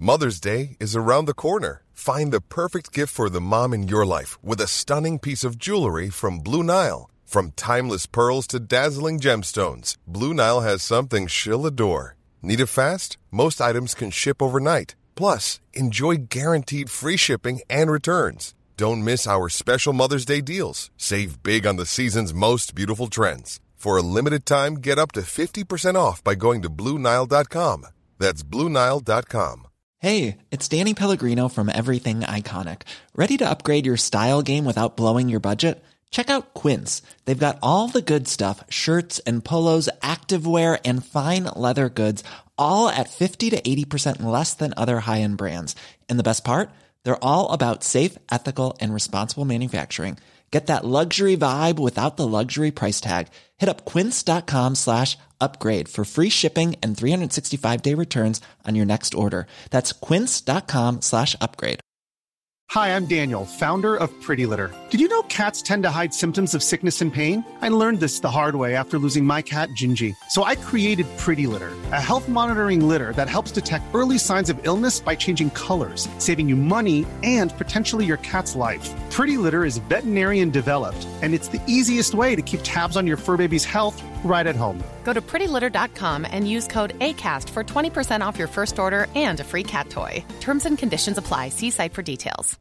Mother's Day is around the corner. Find the perfect gift for the mom in your life with a stunning piece of jewelry from Blue Nile. From timeless pearls to dazzling gemstones, Blue Nile has something she'll adore. Need it fast? Most items can ship overnight. Plus, enjoy guaranteed free shipping and returns. Don't miss our special Mother's Day deals. Save big on the season's most beautiful trends. For a limited time, get up to 50% off by going to BlueNile.com. That's BlueNile.com. Hey, it's Danny Pellegrino from Everything Iconic. Ready to upgrade your style game without blowing your budget? Check out Quince. They've got all the good stuff, shirts and polos, activewear, and fine leather goods, all at 50 to 80% less than other high-end brands. And the best part? They're all about safe, ethical, and responsible manufacturing. Get that luxury vibe without the luxury price tag. Hit up quince.com/upgrade for free shipping and 365-day returns on your next order. That's quince.com/upgrade. Hi, I'm Daniel, founder of Pretty Litter. Did you know cats tend to hide symptoms of sickness and pain? I learned this the hard way after losing my cat, Gingy. So I created Pretty Litter, a health monitoring litter that helps detect early signs of illness by changing colors, saving you money and potentially your cat's life. Pretty Litter is veterinarian developed, and it's the easiest way to keep tabs on your fur baby's health right at home. Go to prettylitter.com and use code ACAST for 20% off your first order and a free cat toy. Terms and conditions apply. See site for details.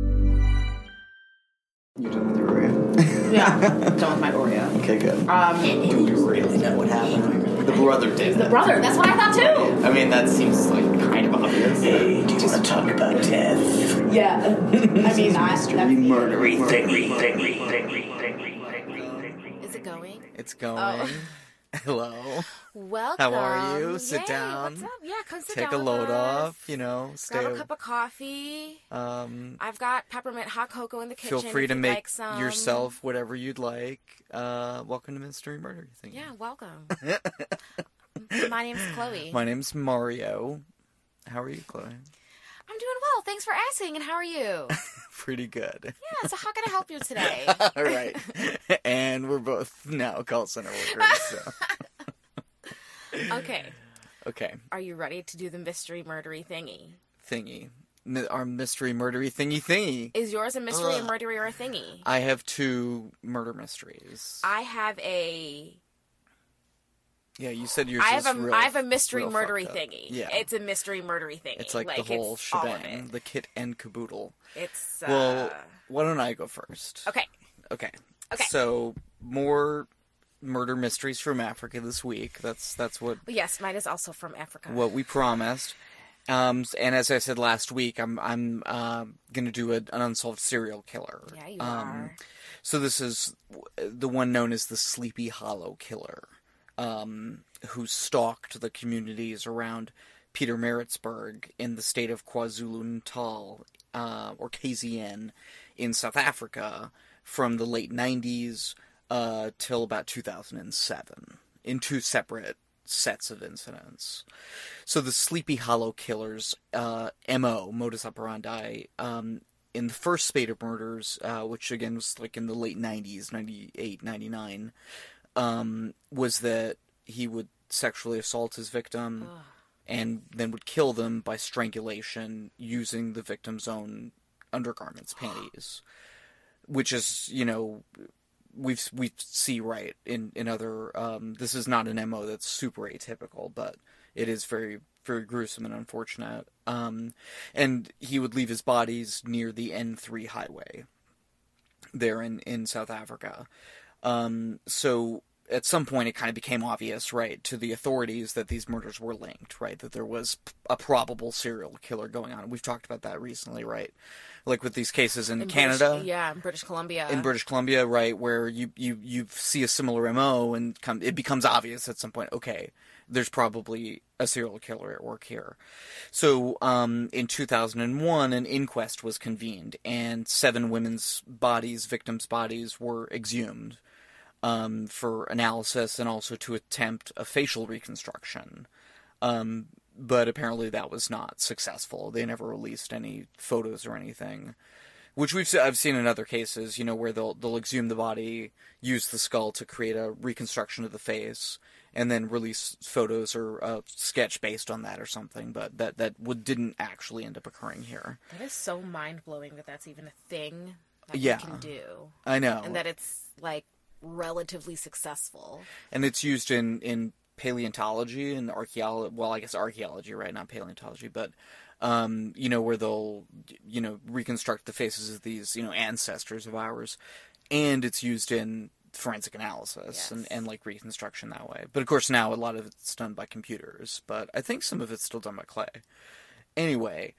You done with your Oreo? Yeah, done with my Oreo. Okay, good. Do we really know what happened? The brother did. The brother, that's what I thought too. I mean, that seems like kind of obvious. Hey, do you want to talk about death? Yeah. I mean, mystery murdery thingy. Is it going? It's going. Oh. Hello. Welcome. How are you? Sit Yay, down. What's up? Yeah, come sit Take down a load with us. off, you know, stay. Grab a cup of coffee. I've got peppermint hot cocoa in the kitchen. Feel free if to you'd make like some. yourself whatever you'd like. Welcome to Mystery Murder Thing. Yeah, welcome. My name's Chloe. My name's Mario. How are you, Chloe? I'm doing well. Thanks for asking. And how are you? Pretty good. Yeah, so how can I help you today? All right. And we're both now call center workers, so. Okay. Okay. Are you ready to do the mystery murdery thingy? Our mystery murdery thingy. Is yours a mystery, a murdery, or a thingy? I have 2 murder mysteries. I have a... Yeah, you said yours I have a mystery real murdery fucked up. thingy. Yeah. It's a mystery murdery thingy. It's like the whole it's all of shebang, it. the kit and caboodle. It's, Well, why don't I go first? Okay. So, more murder mysteries from Africa this week. That's what... Yes, mine is also from Africa. What we promised. And as I said last week, I'm going to do an unsolved serial killer. Yeah, you are. So this is the one known as the Sleepy Hollow Killer. Who stalked the communities around Pietermaritzburg in the state of KwaZulu-Natal, or KZN, in South Africa from the late 90s till about 2007, in 2 separate sets of incidents. So the Sleepy Hollow Killer's MO, modus operandi, in the first spate of murders, which again was like in the late 90s, 98, 99, was that he would sexually assault his victim and then would kill them by strangulation using the victim's own undergarments, panties. Which is, you know, we see right in other... this is not an MO that's super atypical, but it is very, very gruesome and unfortunate. And he would leave his bodies near the N3 highway there in South Africa. So at some point it kind of became obvious, right, to the authorities that these murders were linked, right, that there was a probable serial killer going on. We've talked about that recently, right, like with these cases in Canada. In British Columbia. In British Columbia, right, where you see a similar MO and it becomes obvious at some point, okay, there's probably a serial killer at work here. So in 2001, an inquest was convened, and 7 women's bodies, victims' bodies, were exhumed for analysis and also to attempt a facial reconstruction. But apparently that was not successful. They never released any photos or anything. Which I've seen in other cases, you know, where they'll exhume the body, use the skull to create a reconstruction of the face, and then release photos or a sketch based on that or something, but didn't actually end up occurring here. That is so mind-blowing that that's even a thing that Yeah. we can do. I know. And that it's, like, relatively successful. And it's used in paleontology and archaeology, well, I guess archaeology, right, not paleontology, but, where they'll, reconstruct the faces of these, ancestors of ours, and it's used in forensic analysis and like reconstruction that way. But of course now a lot of it's done by computers, but I think some of it's still done by clay. Anyway,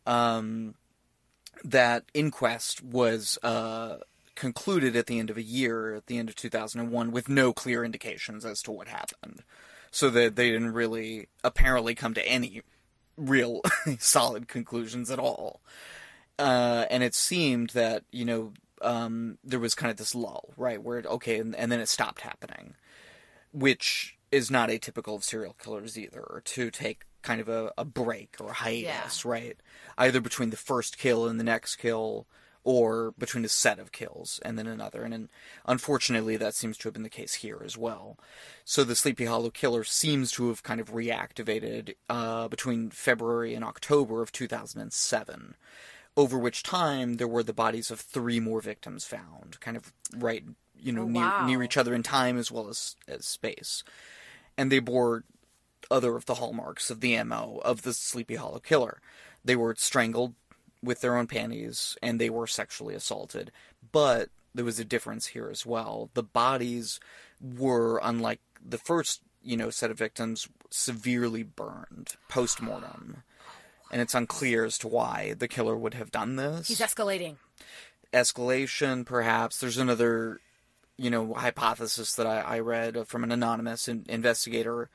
that inquest was concluded at the end of a year, at the end of 2001, with no clear indications as to what happened. So that they didn't really apparently come to any real solid conclusions at all. And it seemed that, there was kind of this lull, right, where, and then it stopped happening, which is not atypical of serial killers either, to take kind of a break or a hiatus, right, either between the first kill and the next kill, or between a set of kills and then another. And unfortunately, that seems to have been the case here as well. So the Sleepy Hollow Killer seems to have kind of reactivated between February and October of 2007, over which time there were the bodies of 3 more victims found, kind of right, near each other in time as well as space. And they bore other of the hallmarks of the MO of the Sleepy Hollow Killer. They were strangled with their own panties, and they were sexually assaulted. But there was a difference here as well. The bodies were, unlike the first, set of victims, severely burned post-mortem. And it's unclear as to why the killer would have done this. He's escalating. Escalation, perhaps. There's another, hypothesis that I read from an anonymous investigator,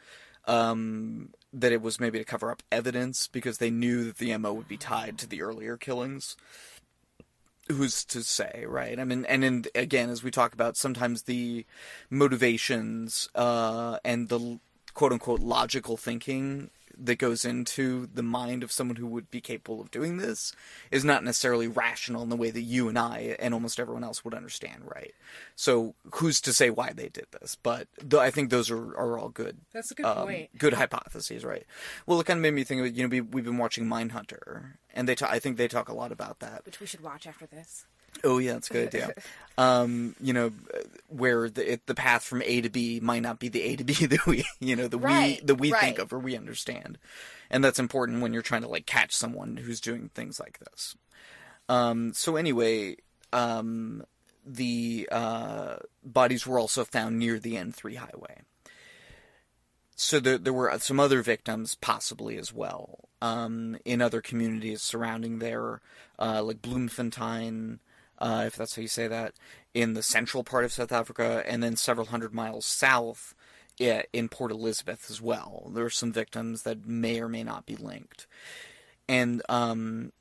that it was maybe to cover up evidence because they knew that the MO would be tied to the earlier killings. Who's to say, right? I mean, again, as we talk about, sometimes the motivations and the quote-unquote logical thinking that goes into the mind of someone who would be capable of doing this is not necessarily rational in the way that you and I and almost everyone else would understand, right? So who's to say why they did this? But I think those are all good. That's a good point. Good hypotheses, right? Well, it kind of made me think of, we've been watching Mindhunter, and I think they talk a lot about that. Which we should watch after this. Oh yeah, that's a good idea. Where the path from A to B might not be the A to B that we, we think of or we understand, and that's important when you're trying to like catch someone who's doing things like this. So anyway, the bodies were also found near the N3 highway. So there were some other victims possibly as well, in other communities surrounding there, like Bloemfontein, if that's how you say that, in the central part of South Africa, and then several hundred miles south in Port Elizabeth as well. There are some victims that may or may not be linked. And, so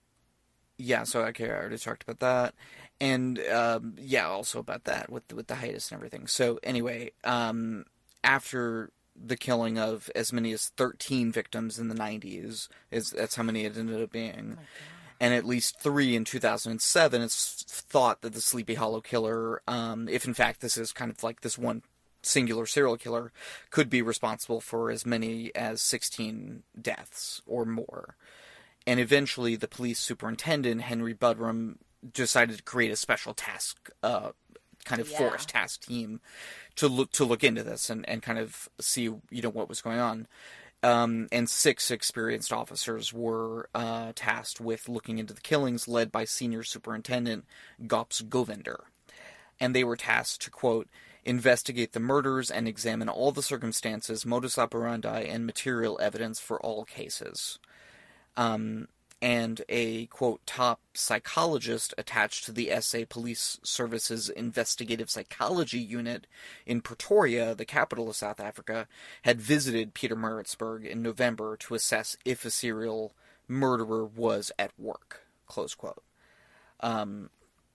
I already talked about that. And, also about that with the hiatus and everything. So anyway, after the killing of as many as 13 victims in the 90s, that's how many it ended up being. And at least 3 in 2007, it's thought that the Sleepy Hollow Killer, if in fact this is kind of like this one singular serial killer, could be responsible for as many as 16 deaths or more. And eventually the police superintendent, Henry Budrum, decided to create a special task, force task team to look into this and kind of see, what was going on. And 6 experienced officers were tasked with looking into the killings, led by Senior Superintendent Gops Govinder. And they were tasked to, quote, investigate the murders and examine all the circumstances, modus operandi, and material evidence for all cases. And a, quote, top psychologist attached to the SA Police Service's Investigative Psychology Unit in Pretoria, the capital of South Africa, had visited Pietermaritzburg in November to assess if a serial murderer was at work, close quote. And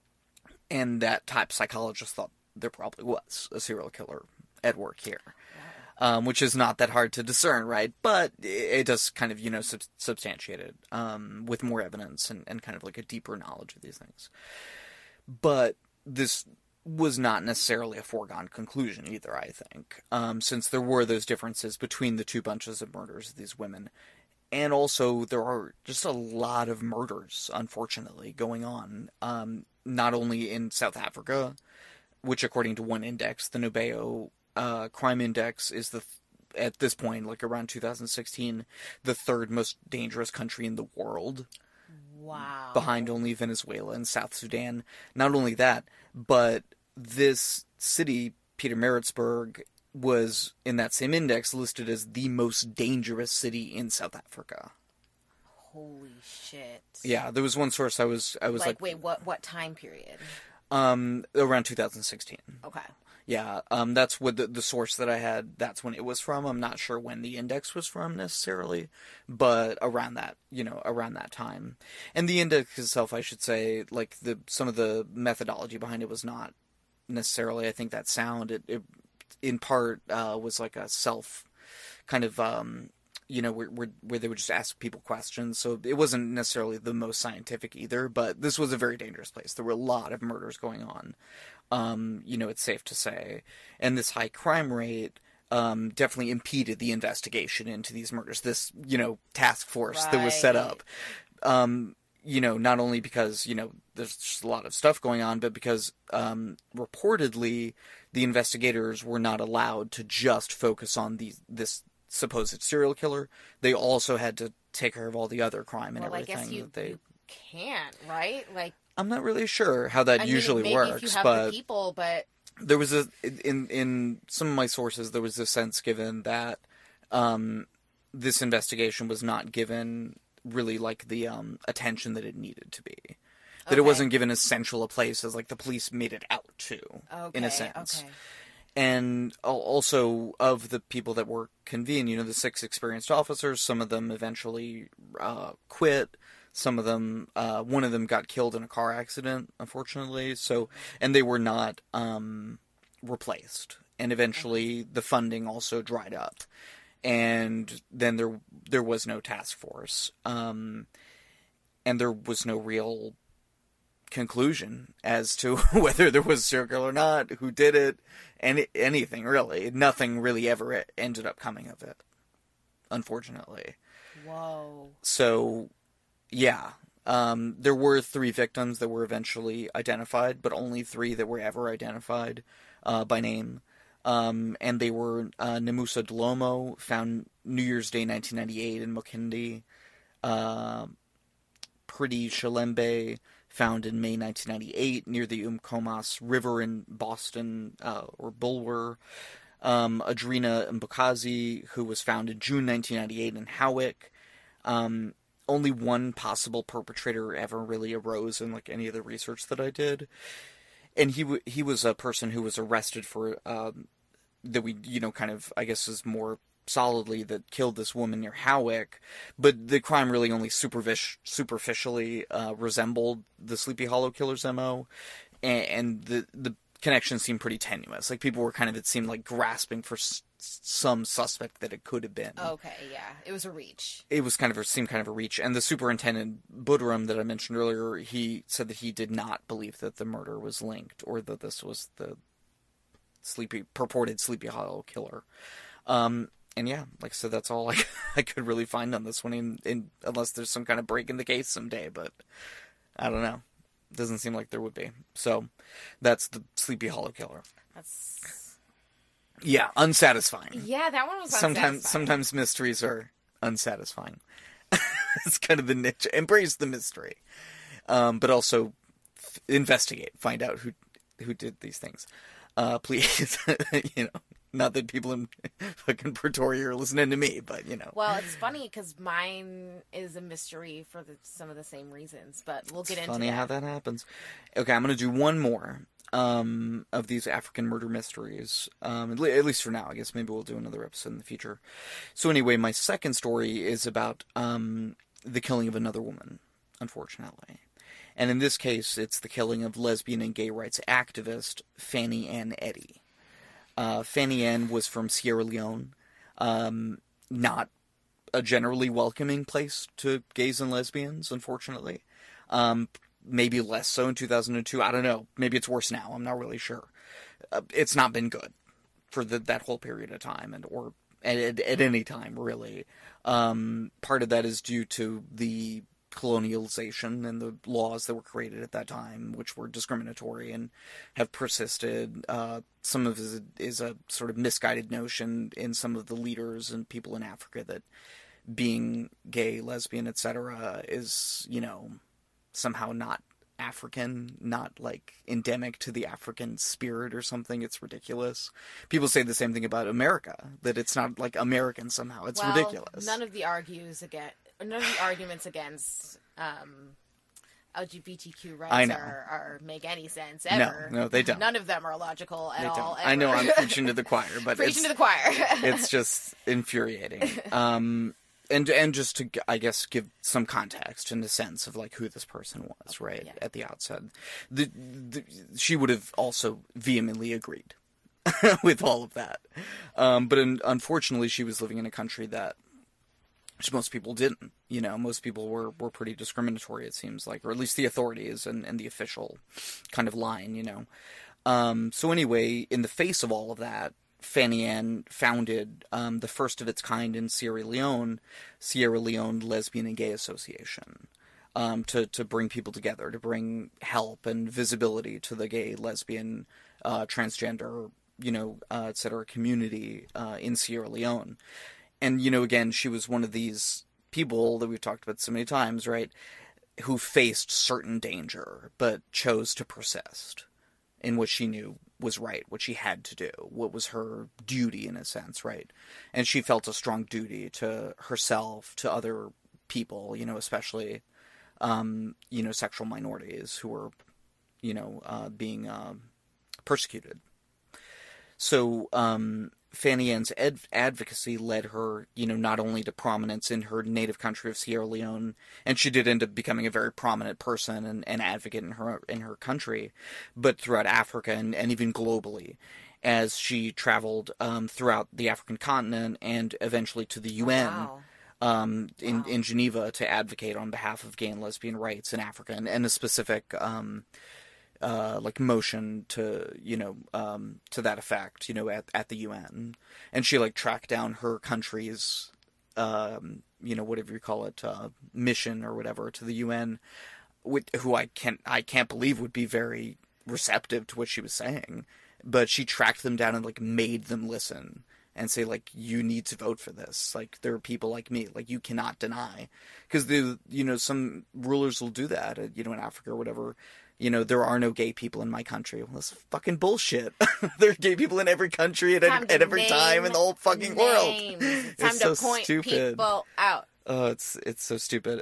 that top psychologist thought there probably was a serial killer at work here. Which is not that hard to discern, right? But it does kind of, substantiate it with more evidence and kind of like a deeper knowledge of these things. But this was not necessarily a foregone conclusion either, I think, since there were those differences between the two bunches of murders of these women. And also, there are just a lot of murders, unfortunately, going on, not only in South Africa, which according to one index, the Nobeo Crime Index, is at this point, like around 2016, the third most dangerous country in the world. Wow. Behind only Venezuela and South Sudan. Not only that, but this city, Pietermaritzburg, was, in that same index, listed as the most dangerous city in South Africa. Holy shit. Yeah, there was one source I was like... Wait, what time period? Around 2016. Okay. Yeah, that's what the source that I had, that's when it was from. I'm not sure when the index was from necessarily, but around that, around that time. And the index itself, I should say, like some of the methodology behind it was not necessarily, I think, that sound. It in part was like a self kind of, where they would just ask people questions. So it wasn't necessarily the most scientific either, but this was a very dangerous place. There were a lot of murders going on. It's safe to say. And this high crime rate definitely impeded the investigation into these murders. This, task force that was set up. Not only because, there's just a lot of stuff going on, but because reportedly the investigators were not allowed to just focus on this supposed serial killer. They also had to take care of all the other crime and everything. I guess you can't, right? Like, I'm not really sure how that usually maybe works, if you have but the people, but there was in some of my sources there was a sense given that this investigation was not given really like the attention that it needed to be. That it wasn't given as central a place as like the police made it out to, in a sense. Okay. And also, of the people that were convened, the 6 experienced officers, some of them eventually quit. Some of them, one of them got killed in a car accident, unfortunately. So, and they were not replaced. And eventually, the funding also dried up. And then there was no task force. And there was no real conclusion as to whether there was a serial killer or not, who did it, and anything really. Nothing really ever ended up coming of it, unfortunately. Whoa. So, yeah. There were 3 victims that were eventually identified, but only 3 that were ever identified by name. And they were Namusa Dlomo, found New Year's Day 1998 in Mokindi. Priti Shalembe, found in May 1998 near the Umkomaas River in Boston, or Bulwer. Adrina Mbukazi, who was found in June 1998 in Howick. Only one possible perpetrator ever really arose in like any of the research that I did. And he was a person who was arrested for, that we, kind of, I guess is more solidly, that killed this woman near Howick, but the crime really only superficially resembled the Sleepy Hollow killer's MO, and the connection seemed pretty tenuous. Like, people were kind of, it seemed like, grasping for some suspect that it could have been. Okay, yeah. It was a reach. It was seemed kind of a reach, and the superintendent, Buderam, that I mentioned earlier, he said that he did not believe that the murder was linked, or that this was the purported Sleepy Hollow killer. And yeah, like I said, that's all I could really find on this one, unless there's some kind of break in the case someday, but I don't know. Doesn't seem like there would be. So, that's the Sleepy Hollow killer. That's... Yeah, unsatisfying. Yeah, that one was unsatisfying. Sometimes mysteries are unsatisfying. It's kind of the niche. Embrace the mystery. But also investigate. Find out who did these things. Please, not that people in fucking Pretoria are listening to me, but, Well, it's funny because mine is a mystery for some of the same reasons, but we'll get into that. Funny how that happens. Okay, I'm going to do one more of these African murder mysteries, at least for now. I guess maybe we'll do another episode in the future. So anyway, my second story is about the killing of another woman, unfortunately. And in this case, it's the killing of lesbian and gay rights activist Fanny Ann Eddy. Fanny Ann was from Sierra Leone, not a generally welcoming place to gays and lesbians, unfortunately. maybe less so in 2002. I don't know. Maybe it's worse now. I'm not really sure. It's not been good for that whole period of time, or at any time, really. Part of that is due to the colonialization and the laws that were created at that time, which were discriminatory and have persisted. Some of it is a sort of misguided notion in some of the leaders and people in Africa that being gay, lesbian, etc. is, somehow not African, not like endemic to the African spirit or something. It's ridiculous. People say the same thing about America, that it's not like American somehow. It's ridiculous. None of the arguments against LGBTQ rights are make any sense ever. No, they don't. None of them are logical at all. Ever. I know I'm preaching to the choir, but preaching to the choir. It's just infuriating. And just to, I guess, give some context and a sense of like who this person was, right, yeah. At the outset. She would have also vehemently agreed with all of that. But unfortunately, she was living in a country that most people didn't. Most people were pretty discriminatory, it seems like, or at least the authorities and the official kind of line, So anyway, in the face of all of that, Fanny Ann founded the first of its kind in Sierra Leone Lesbian and Gay Association, to bring people together, to bring help and visibility to the gay, lesbian, transgender, etc. community in Sierra Leone. And, again, she was one of these people that we've talked about so many times, right, who faced certain danger but chose to persist in what she knew was right, what she had to do, what was her duty in a sense, right? And she felt a strong duty to herself, to other people, especially, sexual minorities who were, being persecuted. So Fanny Ann's advocacy led her, not only to prominence in her native country of Sierra Leone, and she did end up becoming a very prominent person and advocate in her country, but throughout Africa and even globally, as she traveled throughout the African continent and eventually to the UN. In Geneva to advocate on behalf of gay and lesbian rights in Africa and a specific motion to to that effect at the UN, and she tracked down her country's whatever you call it, mission or whatever to the UN, who I can't believe would be very receptive to what she was saying, but she tracked them down and made them listen and say, you need to vote for this. There are people like me. You cannot deny. Because, some rulers will do that, in Africa or whatever. There are no gay people in my country. Well, that's fucking bullshit. There are gay people in every country at every time in the whole fucking world. Time to point people out. Oh, it's so stupid.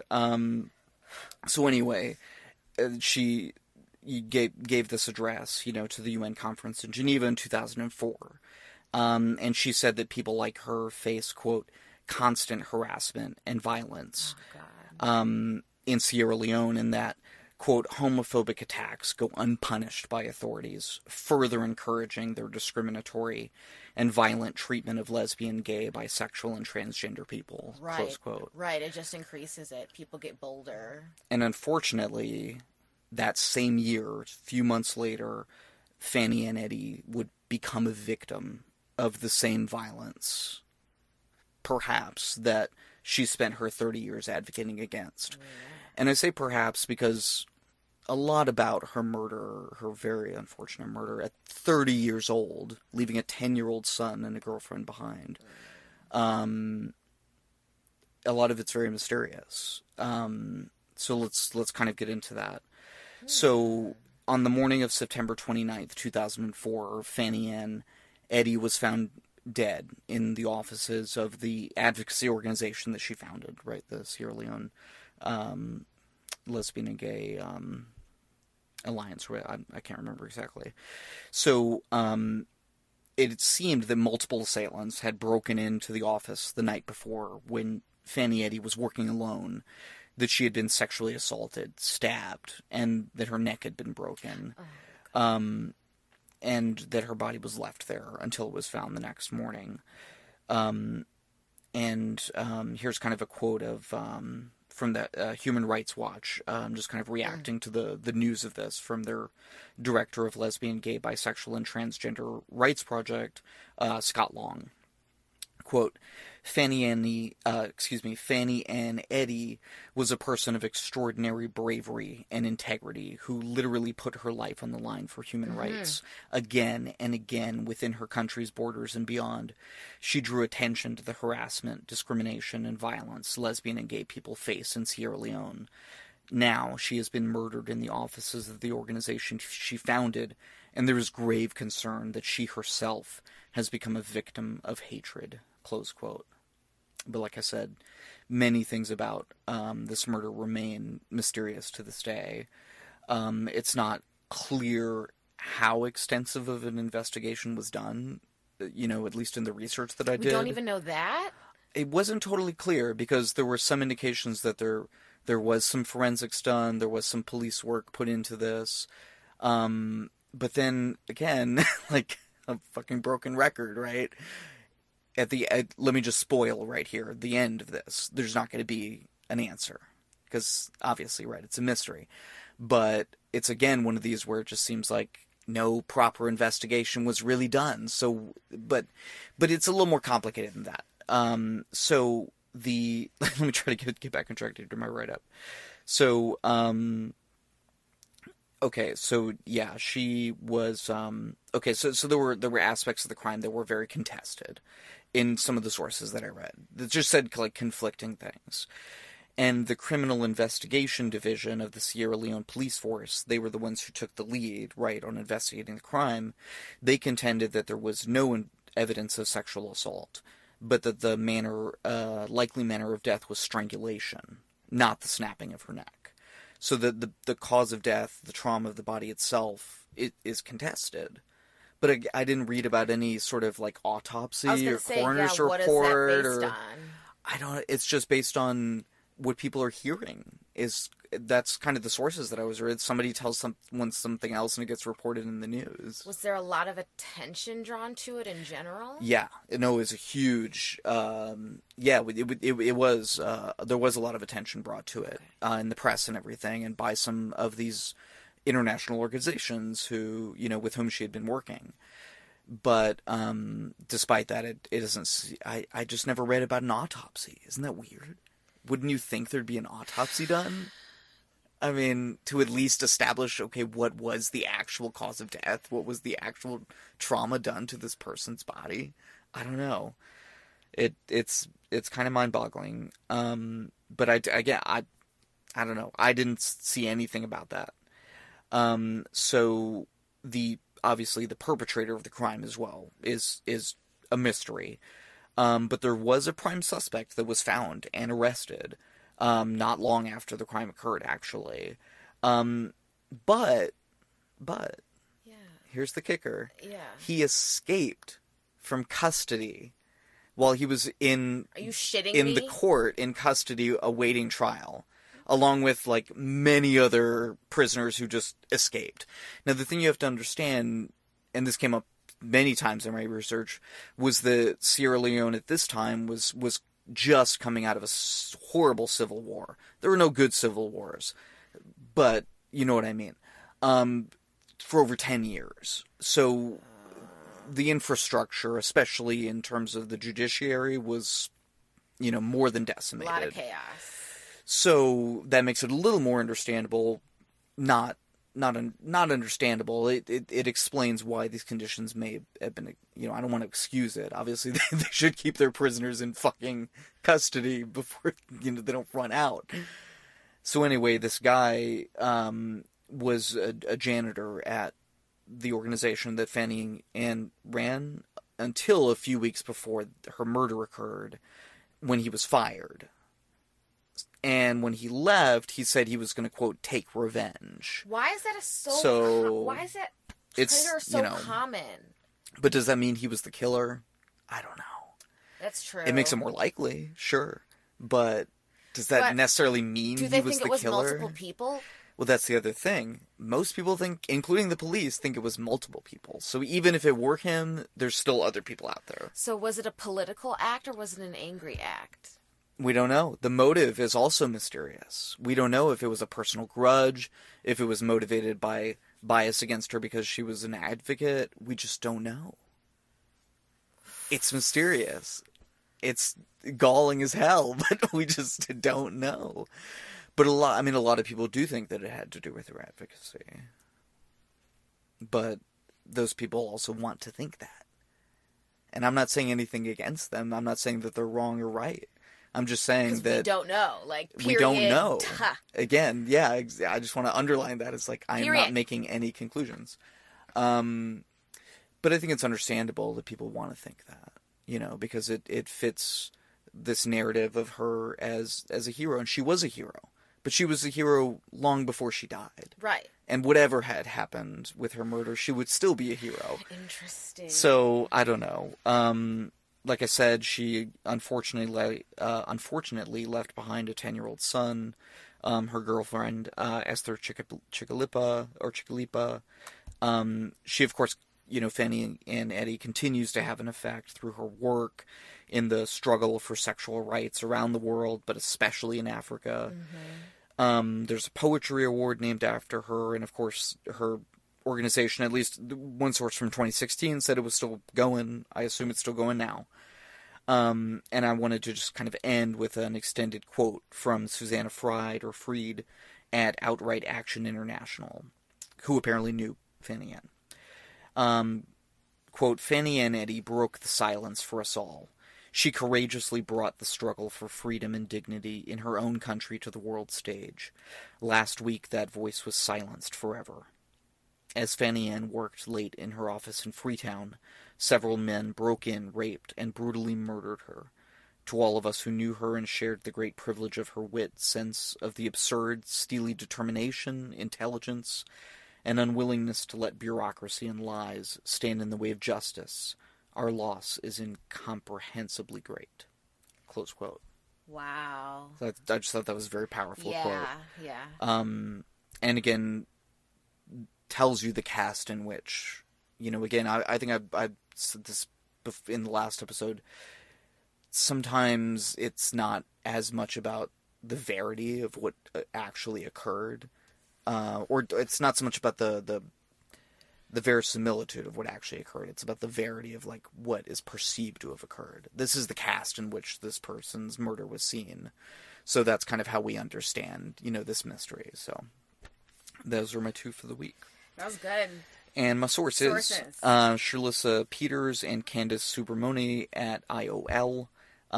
So anyway, she gave this address, to the UN conference in Geneva in 2004. And she said that people like her face, quote, constant harassment and violence in Sierra Leone, and that, quote, homophobic attacks go unpunished by authorities, further encouraging their discriminatory and violent treatment of lesbian, gay, bisexual, and transgender people, right, close quote. Right, it just increases it. People get bolder. And unfortunately, that same year, a few months later, Fanny Ann Eddy would become a victim of the same violence, perhaps, that she spent her 30 years advocating against. Yeah. And I say perhaps because a lot about her murder, her very unfortunate murder, at 30 years old, leaving a 10-year-old son and a girlfriend behind, a lot of it's very mysterious. So let's kind of get into that. So on the morning of September 29th, 2004, Fanny Ann Eddy was found dead in the offices of the advocacy organization that she founded, right, the Sierra Leone Lesbian and Gay Alliance. I can't remember exactly. So it seemed that multiple assailants had broken into the office the night before when Fanny Eddy was working alone, that she had been sexually assaulted, stabbed, and that her neck had been broken. And that her body was left there until it was found the next morning. And here's kind of a quote of Human Rights Watch, just kind of reacting to the news of this from their director of Lesbian, Gay, Bisexual, and Transgender Rights Project, Scott Long. Quote, Fanny Ann Eddy was a person of extraordinary bravery and integrity who literally put her life on the line for human rights again and again within her country's borders and beyond. She drew attention to the harassment, discrimination, and violence lesbian and gay people face in Sierra Leone. Now she has been murdered in the offices of the organization she founded, and there is grave concern that she herself has become a victim of hatred. Close quote. But like I said, many things about this murder remain mysterious to this day. It's not clear how extensive of an investigation was done, at least in the research that I did. We don't even know that? It wasn't totally clear because there were some indications that there was some forensics done, there was some police work put into this. But then, again, like a fucking broken record, right? Let me just spoil right here, at the end of this, there's not going to be an answer. Because, obviously, right, it's a mystery. But it's, again, one of these where it just seems like no proper investigation was really done. So, but it's a little more complicated than that. Let me try to get back on track to do my write-up. So, okay, so, yeah, she was, okay, so there were aspects of the crime that were very contested in some of the sources that I read. That just said, like, conflicting things. And the Criminal Investigation Division of the Sierra Leone Police Force, they were the ones who took the lead, right, on investigating the crime. They contended that there was no evidence of sexual assault, but that the likely manner of death was strangulation, not the snapping of her neck. So the cause of death, the trauma of the body itself, it is contested. But I didn't read about any sort of, like, autopsy or coroner's report. What is that based on? I don't know. It's just based on what people are hearing. That's kind of the sources that I was read. Somebody tells someone something else and it gets reported in the news. Was there a lot of attention drawn to it in general? Yeah. No, it was a huge... it was... there was a lot of attention brought to it in the press and everything, and by some of these international organizations who, with whom she had been working. But despite that, it doesn't... I just never read about an autopsy. Isn't that weird? Wouldn't you think there'd be an autopsy done? I mean, to at least establish, okay, what was the actual cause of death? What was the actual trauma done to this person's body? I don't know. It's kind of mind-boggling. But I don't know. I didn't see anything about that. So obviously the perpetrator of the crime as well is a mystery. But there was a prime suspect that was found and arrested, not long after the crime occurred, actually. But yeah. Here's the kicker. Yeah. He escaped from custody while he was in Are you shitting in me? the court in custody awaiting trial, along with, like, many other prisoners who just escaped. Now, the thing you have to understand, and this came up many times in my research, was that Sierra Leone at this time was just coming out of a horrible civil war. There were no good civil wars, but you know what I mean. For over 10 years. So the infrastructure, especially in terms of the judiciary, was, more than decimated. A lot of chaos. So that makes it a little more understandable, not understandable. It explains why these conditions may have been, I don't want to excuse it. Obviously, they should keep their prisoners in fucking custody before, they don't run out. So anyway, this guy was a janitor at the organization that Fanny Ann ran until a few weeks before her murder occurred, when he was fired. And when he left, he said he was going to, quote, take revenge. Why is that why is that Twitter so common? But does that mean he was the killer? I don't know. That's true. It makes it more likely, sure. But does that necessarily mean he was the killer? Do they think it was multiple people? Well, that's the other thing. Most people think, including the police, think it was multiple people. So even if it were him, there's still other people out there. So was it a political act or was it an angry act? We don't know. The motive is also mysterious. We don't know if it was a personal grudge, if it was motivated by bias against her because she was an advocate. We just don't know. It's mysterious. It's galling as hell, but we just don't know. But a lot of people do think that it had to do with her advocacy. But those people also want to think that. And I'm not saying anything against them. I'm not saying that they're wrong or right. I'm just saying that... we don't know. Like, period. We don't know. Again, yeah, I just want to underline that. It's like, I'm not making any conclusions. But I think it's understandable that people want to think that, you know, because it fits this narrative of her as a hero. And she was a hero. But she was a hero long before she died. Right. And whatever had happened with her murder, she would still be a hero. Interesting. So, I don't know. Like I said, she unfortunately left behind a 10-year-old son. Her girlfriend, Esther Chicalipa. She, of course, you know, Fanny and Eddie continues to have an effect through her work in the struggle for sexual rights around the world, but especially in Africa. Mm-hmm. There's a poetry award named after her, and of course, her organization, at least one source from 2016, said it was still going. I assume it's still going now. And I wanted to just kind of end with an extended quote from Susanna Fried at Outright Action International, who apparently knew Fanny Ann. Quote, Fanny Ann Eddy broke the silence for us all. She courageously brought the struggle for freedom and dignity in her own country to the world stage. Last week, that voice was silenced forever. As Fanny Ann worked late in her office in Freetown, several men broke in, raped, and brutally murdered her. To all of us who knew her and shared the great privilege of her wit, sense of the absurd, steely determination, intelligence, and unwillingness to let bureaucracy and lies stand in the way of justice, our loss is incomprehensibly great. Close quote. Wow. So I just thought that was a very powerful quote. Yeah. And again, tells you the cast in which, you know, again, I think I said this in the last episode, sometimes it's not as much about the verity of what actually occurred, or it's not so much about the verisimilitude of what actually occurred. It's about the verity of, like, what is perceived to have occurred. This is the cast in which this person's murder was seen. So that's kind of how we understand, you know, this mystery. So those were my two for the week. That was good. And my sources. Shalissa Peters and Candace Subramoni at IOL.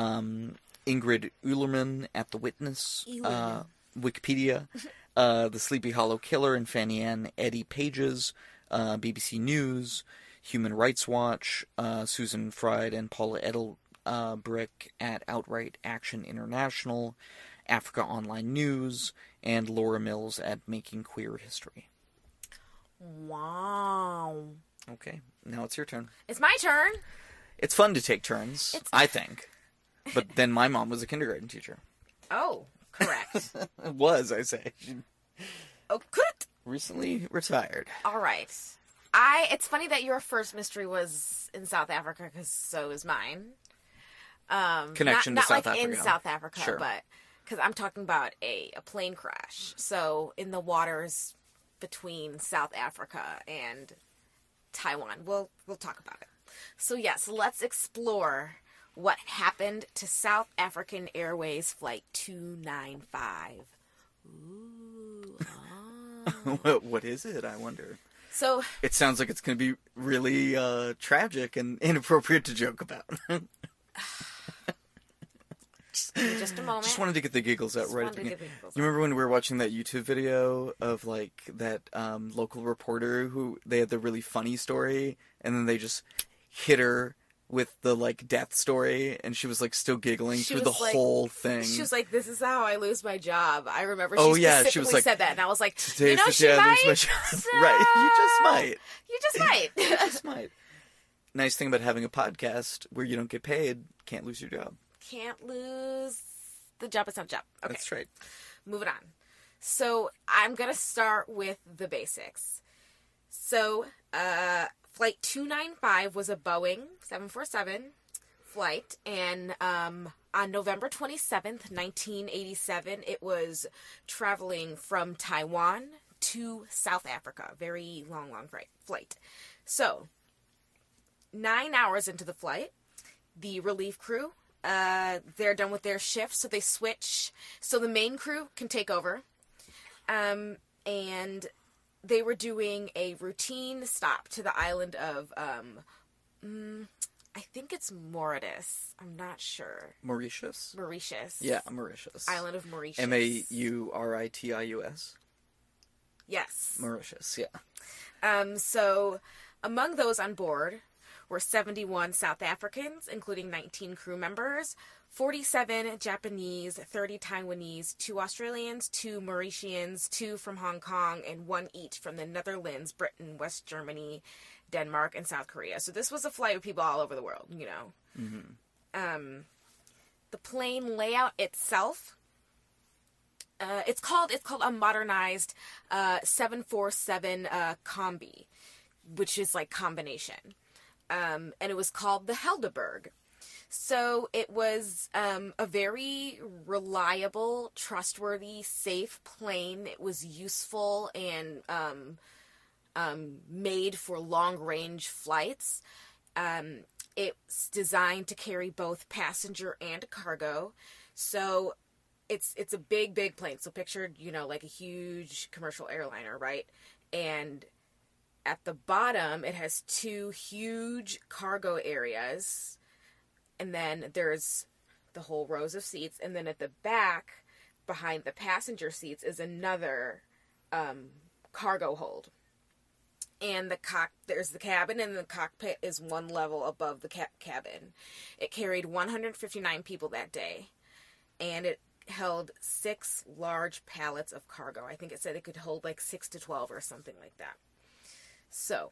Ingrid Uhlerman at The Witness. Wikipedia. The Sleepy Hollow Killer and Fanny Ann Eddy pages. BBC News, Human Rights Watch, Susan Fried and Paula Edelbrick at Outright Action International, Africa Online News, and Laura Mills at Making Queer History. Wow. Okay, now it's your turn. It's my turn. It's fun to take turns, I think. But then my mom was a kindergarten teacher. Oh, correct. Was, I say. Oh, good. Recently retired. All right. It's funny that your first mystery was in South Africa, because so is mine. Connection to South Africa. Not like in South Africa, sure. But because I'm talking about a plane crash. So in the waters between South Africa and Taiwan. We'll talk about it. So yes, let's explore what happened to South African Airways Flight 295. Ooh. What is it, I wonder? So it sounds like it's going to be really tragic and inappropriate to joke about. Just a moment. Just wanted to get the giggles out right at the beginning. You remember when we were watching that YouTube video of, like, that local reporter who they had the really funny story, and then they just hit her with the, like, death story, and she was, like, still giggling through the whole thing. She was like, "This is how I lose my job." I remember she specifically said that, and I was like, "You know, she might." Lose my job. So... Right, you just might. You just might. You just might. Nice thing about having a podcast where you don't get paid, can't lose your job. Can't lose the job. It's not a job. Okay. That's right. Moving on. So I'm going to start with the basics. So Flight 295 was a Boeing 747 flight, and on November 27th, 1987, it was traveling from Taiwan to South Africa. Very long flight. So, 9 hours into the flight, the relief crew, they're done with their shift, so they switch. So the main crew can take over. And they were doing a routine stop to the island of, I think it's Mauritius. I'm not sure. Mauritius? Mauritius. Yeah, Mauritius. Island of Mauritius. Mauritius? Yes. Mauritius, yeah. So, among those on board were 71 South Africans, including 19 crew members, 47 Japanese, 30 Taiwanese, 2 Australians, 2 Mauritians, 2 from Hong Kong, and 1 each from the Netherlands, Britain, West Germany, Denmark, and South Korea. So this was a flight of people all over the world, you know. Mm-hmm. The plane layout itself, it's called a modernized 747 Combi, which is like combination. And it was called the Helderberg. So it was a very reliable, trustworthy, safe plane. It was useful and made for long-range flights. It's designed to carry both passenger and cargo. So it's a big plane. So picture, you know, like a huge commercial airliner, right? And at the bottom, it has 2 huge cargo areas. And then there's the whole rows of seats. And then at the back, behind the passenger seats, is another cargo hold. And there's the cabin, and the cockpit is 1 level above the cabin. It carried 159 people that day. And it held 6 large pallets of cargo. I think it said it could hold like 6 to 12 or something like that. So,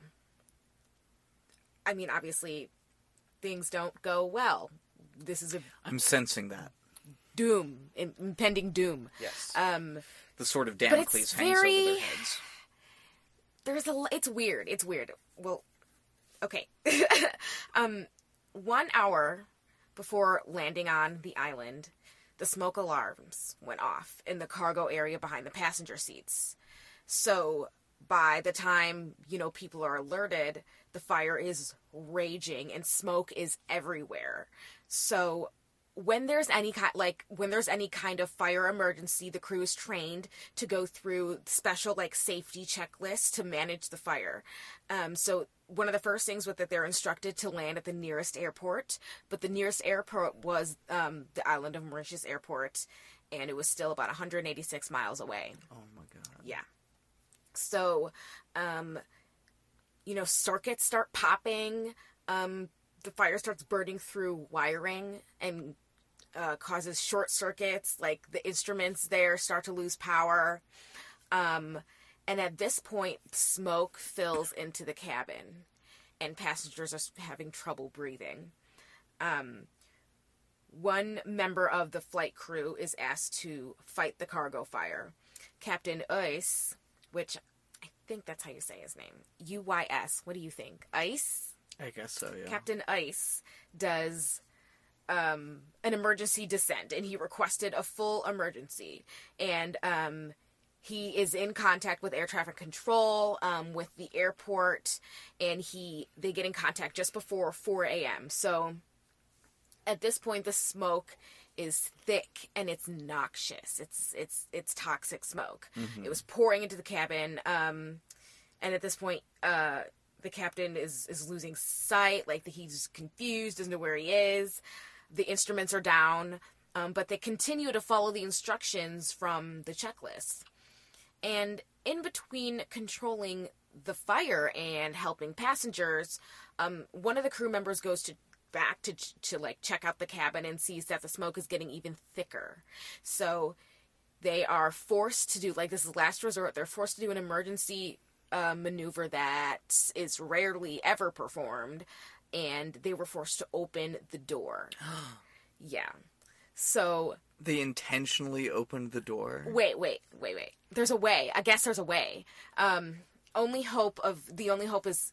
I mean, obviously, things don't go well. This is I'm sensing that. Doom, impending doom. Yes. The sword of Damocles hangs over their heads. It's weird. It's weird. Well, okay. 1 hour before landing on the island, the smoke alarms went off in the cargo area behind the passenger seats. So by the time, you know, people are alerted, the fire is raging and smoke is everywhere. So when there's any kind of fire emergency, the crew is trained to go through special like safety checklists to manage the fire. So one of the first things was that they're instructed to land at the nearest airport, but the nearest airport was the island of Mauritius Airport, and it was still about 186 miles away. Oh my God. Yeah. So, you know, circuits start popping. The fire starts burning through wiring and causes short circuits. Like the instruments there start to lose power. And at this point, smoke fills into the cabin and passengers are having trouble breathing. One member of the flight crew is asked to fight the cargo fire. Captain Uys, which I think that's how you say his name. Uys. What do you think? Ice? I guess so, yeah. Captain Ice does an emergency descent, and he requested a full emergency. And he is in contact with air traffic control, with the airport, and they get in contact just before 4 a.m. So at this point, the smoke is thick and it's noxious. It's toxic smoke. Mm-hmm. It was pouring into the cabin, and at this point, the captain is losing sight. Like he's confused, doesn't know where he is. The instruments are down, but they continue to follow the instructions from the checklist. And in between controlling the fire and helping passengers, one of the crew members goes back to like check out the cabin and sees that the smoke is getting even thicker. So they are forced to do, like, this is last resort, they're forced to do an emergency maneuver that is rarely ever performed, and they were forced to open the door. Yeah. So they intentionally opened the door? Wait. There's a way. I guess there's a way. The only hope is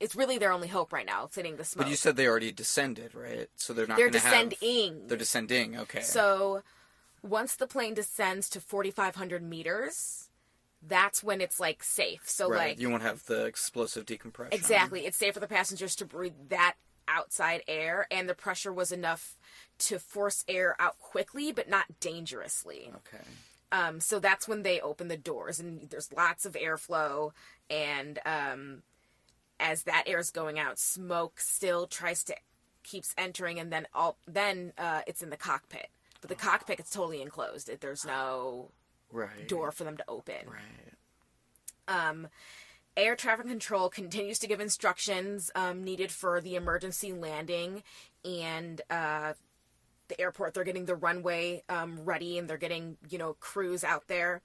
it's really their only hope right now, sitting the smoke. But you said they already descended, right? So they're not. They're descending. They're descending. Okay. So once the plane descends to 4,500 meters, that's when it's like safe. So like you won't have the explosive decompression. Exactly, it's safe for the passengers to breathe that outside air, and the pressure was enough to force air out quickly, but not dangerously. Okay. So that's when they open the doors, and there's lots of airflow, and as that air is going out, smoke still keeps entering, and then it's in the cockpit. But the cockpit is totally enclosed. There's no door for them to open. Right. Air traffic control continues to give instructions needed for the emergency landing, and the airport, they're getting the runway ready, and they're getting, crews out there.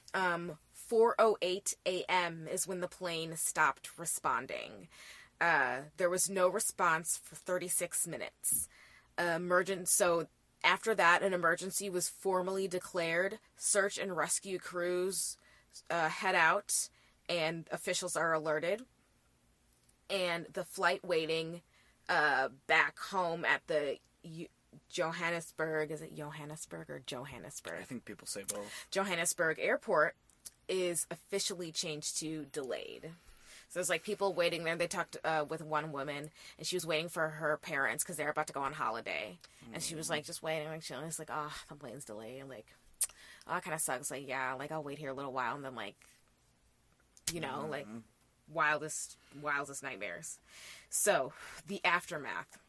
4:08 a.m. is when the plane stopped responding. There was no response for 36 minutes. So after that, an emergency was formally declared. Search and rescue crews head out, and officials are alerted. And the flight waiting back home at the Johannesburg, is it Johannesburg or Johannesburg? I think people say both. Johannesburg Airport is officially changed to delayed. So there's like people waiting there. They talked with one woman, and she was waiting for her parents because they're about to go on holiday. And she was like, just waiting. Like, she was like, oh, the plane's delayed. I'm like, oh, that kind of sucks. Like, yeah, like I'll wait here a little while, and then like, like wildest nightmares. So the aftermath.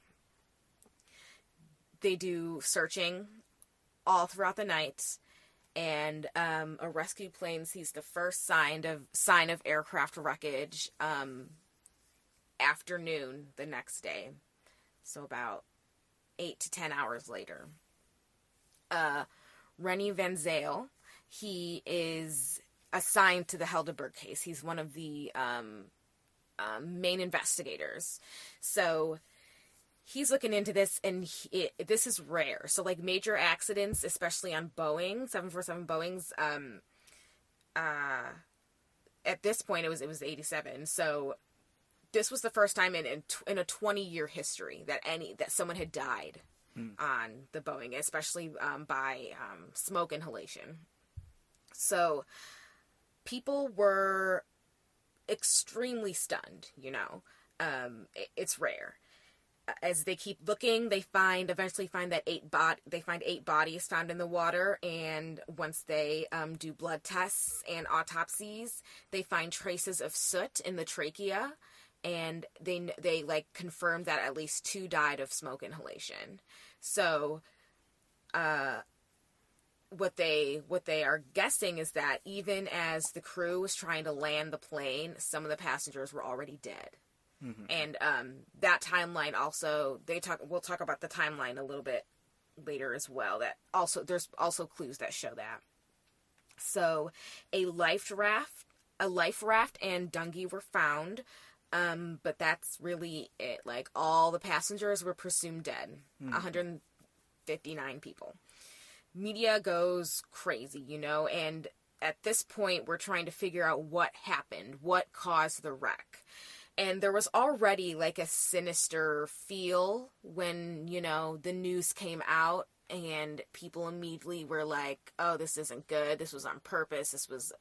They do searching all throughout the night, and a rescue plane sees the first sign of aircraft wreckage afternoon the next day. So about 8 to 10 hours later. Rennie Van Zyl, he is assigned to the Helderberg case. He's one of the main investigators. So he's looking into this, and this is rare. So, like, major accidents, especially on Boeing, 747 Boeings, at this point, it was 87. So, this was the first time in a 20-year history that someone had died on the Boeing, especially by smoke inhalation. So, people were extremely stunned, it's rare. As they keep looking, they eventually find that 8 bodies found in the water, and once they do blood tests and autopsies, they find traces of soot in the trachea, and they like confirm that at least 2 died of smoke inhalation. So, what they are guessing is that even as the crew was trying to land the plane, some of the passengers were already dead. Mm-hmm. And that timeline also, we'll talk about the timeline a little bit later as well. There's also clues that show that. So a life raft and dinghy were found, but that's really it. Like, all the passengers were presumed dead. 159 people. Media goes crazy, and at this point we're trying to figure out what happened, what caused the wreck. And there was already like a sinister feel when, the news came out, and people immediately were like, oh, this isn't good. This was on purpose. This was,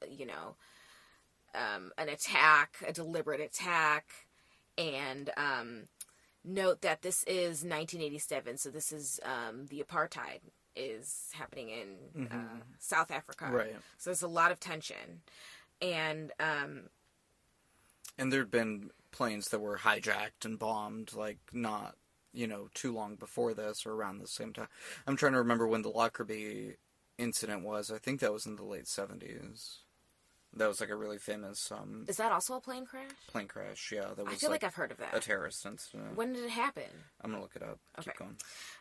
an attack, a deliberate attack. And note that this is 1987. So this is the apartheid is happening in South Africa. Right. So there's a lot of tension. And there'd been planes that were hijacked and bombed, like, not, too long before this or around the same time. I'm trying to remember when the Lockerbie incident was. I think that was in the late 70s. That was, like, a really famous... Is that also a plane crash? Plane crash, yeah. That was, I feel like I've heard of that. A terrorist incident. When did it happen? I'm gonna look it up. Okay. Keep going.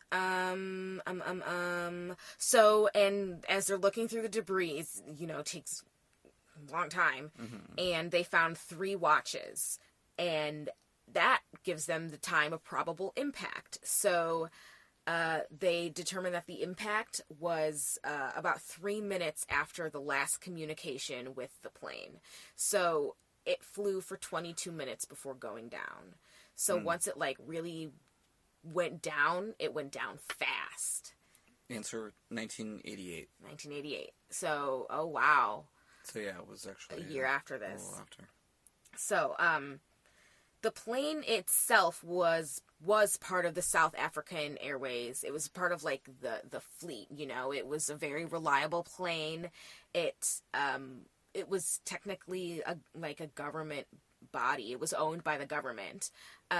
So, and as they're looking through the debris, it takes a long time, and they found 3 watches, and that gives them the time of probable impact. So, they determined that the impact was about 3 minutes after the last communication with the plane. So, it flew for 22 minutes before going down. So once it, like, really went down, it went down fast. Answer 1988. 1988. So, oh, wow. So, yeah, it was actually... a year after this. A little after. So, the plane itself was part of the South African Airways. It was part of, like, the fleet, you know. It was a very reliable plane. It was technically a government body. It was owned by the government.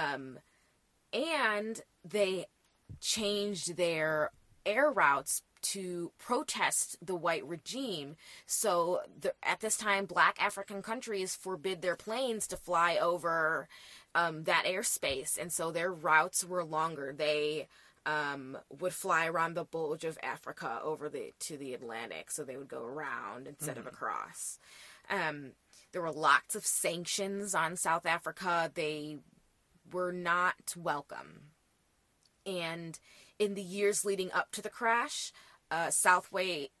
And they changed their air routes to protest the white regime. So at this time, black African countries forbid their planes to fly over that airspace. And so their routes were longer. They would fly around the bulge of Africa over to the Atlantic. So they would go around instead of across. There were lots of sanctions on South Africa. They were not welcome. And in the years leading up to the crash, South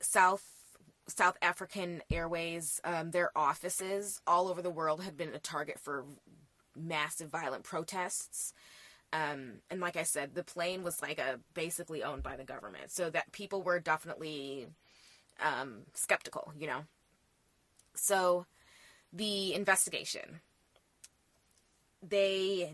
African Airways, their offices all over the world had been a target for massive violent protests. And like I said, the plane was basically owned by the government. So that people were definitely skeptical, you know. So the investigation. There's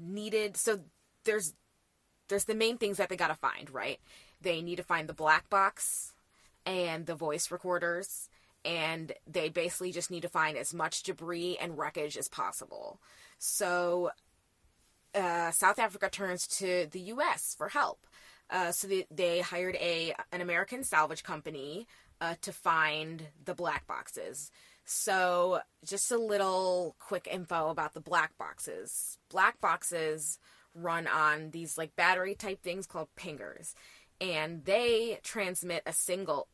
the main things that they gotta find, right? They need to find the black box and the voice recorders, and they basically just need to find as much debris and wreckage as possible. So South Africa turns to the U.S. for help. So they hired an American salvage company to find the black boxes. So just a little quick info about the black boxes. Black boxes run on these battery type things called pingers, and they transmit a signal,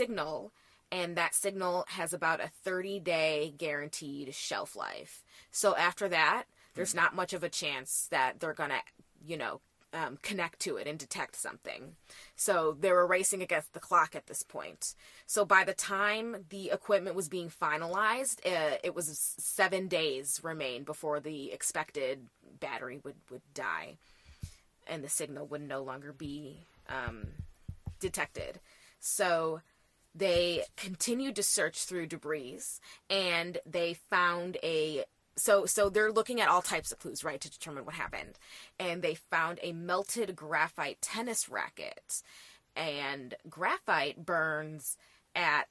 and that signal has about a 30-day guaranteed shelf life. So after that, there's not much of a chance that they're gonna, connect to it and detect something. So they were racing against the clock at this point. So by the time the equipment was being finalized, it was 7 days remained before the expected battery would die and the signal would no longer be detected. So they continued to search through debris, and they found So they're looking at all types of clues, right, to determine what happened. And they found a melted graphite tennis racket. And graphite burns at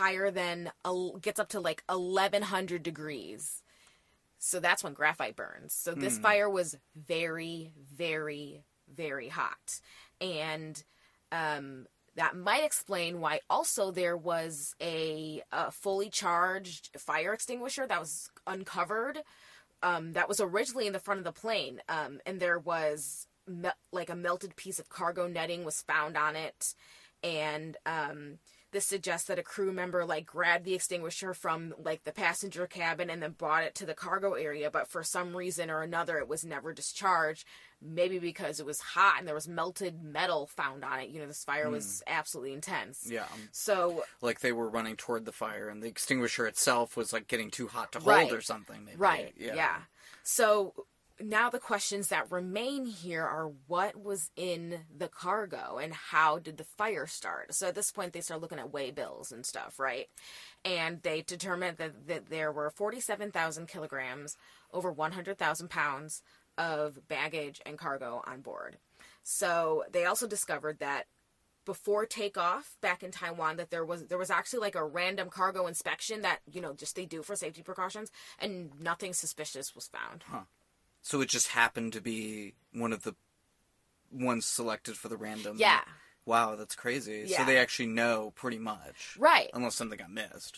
gets up to 1,100 degrees. So that's when graphite burns. So this fire was very, very, very hot. And that might explain why also there was a fully charged fire extinguisher that was uncovered that was originally in the front of the plane. And there was a melted piece of cargo netting was found on it. And this suggests that a crew member grabbed the extinguisher from the passenger cabin and then brought it to the cargo area. But for some reason or another, it was never discharged. Maybe because it was hot and there was melted metal found on it. This fire was absolutely intense. Yeah. So they were running toward the fire and the extinguisher itself was getting too hot to hold or something. Maybe. Right. Yeah. So now the questions that remain here are what was in the cargo and how did the fire start? So at this point they start looking at weigh bills and stuff, right? And they determined that there were 47,000 kilograms, over 100,000 pounds of baggage and cargo on board. So they also discovered that before takeoff back in Taiwan that there was actually a random cargo inspection that, just they do for safety precautions, and nothing suspicious was found. Huh. So it just happened to be one of the ones selected for the random. Yeah. Wow, that's crazy. Yeah. So they actually know pretty much. Right. Unless something got missed.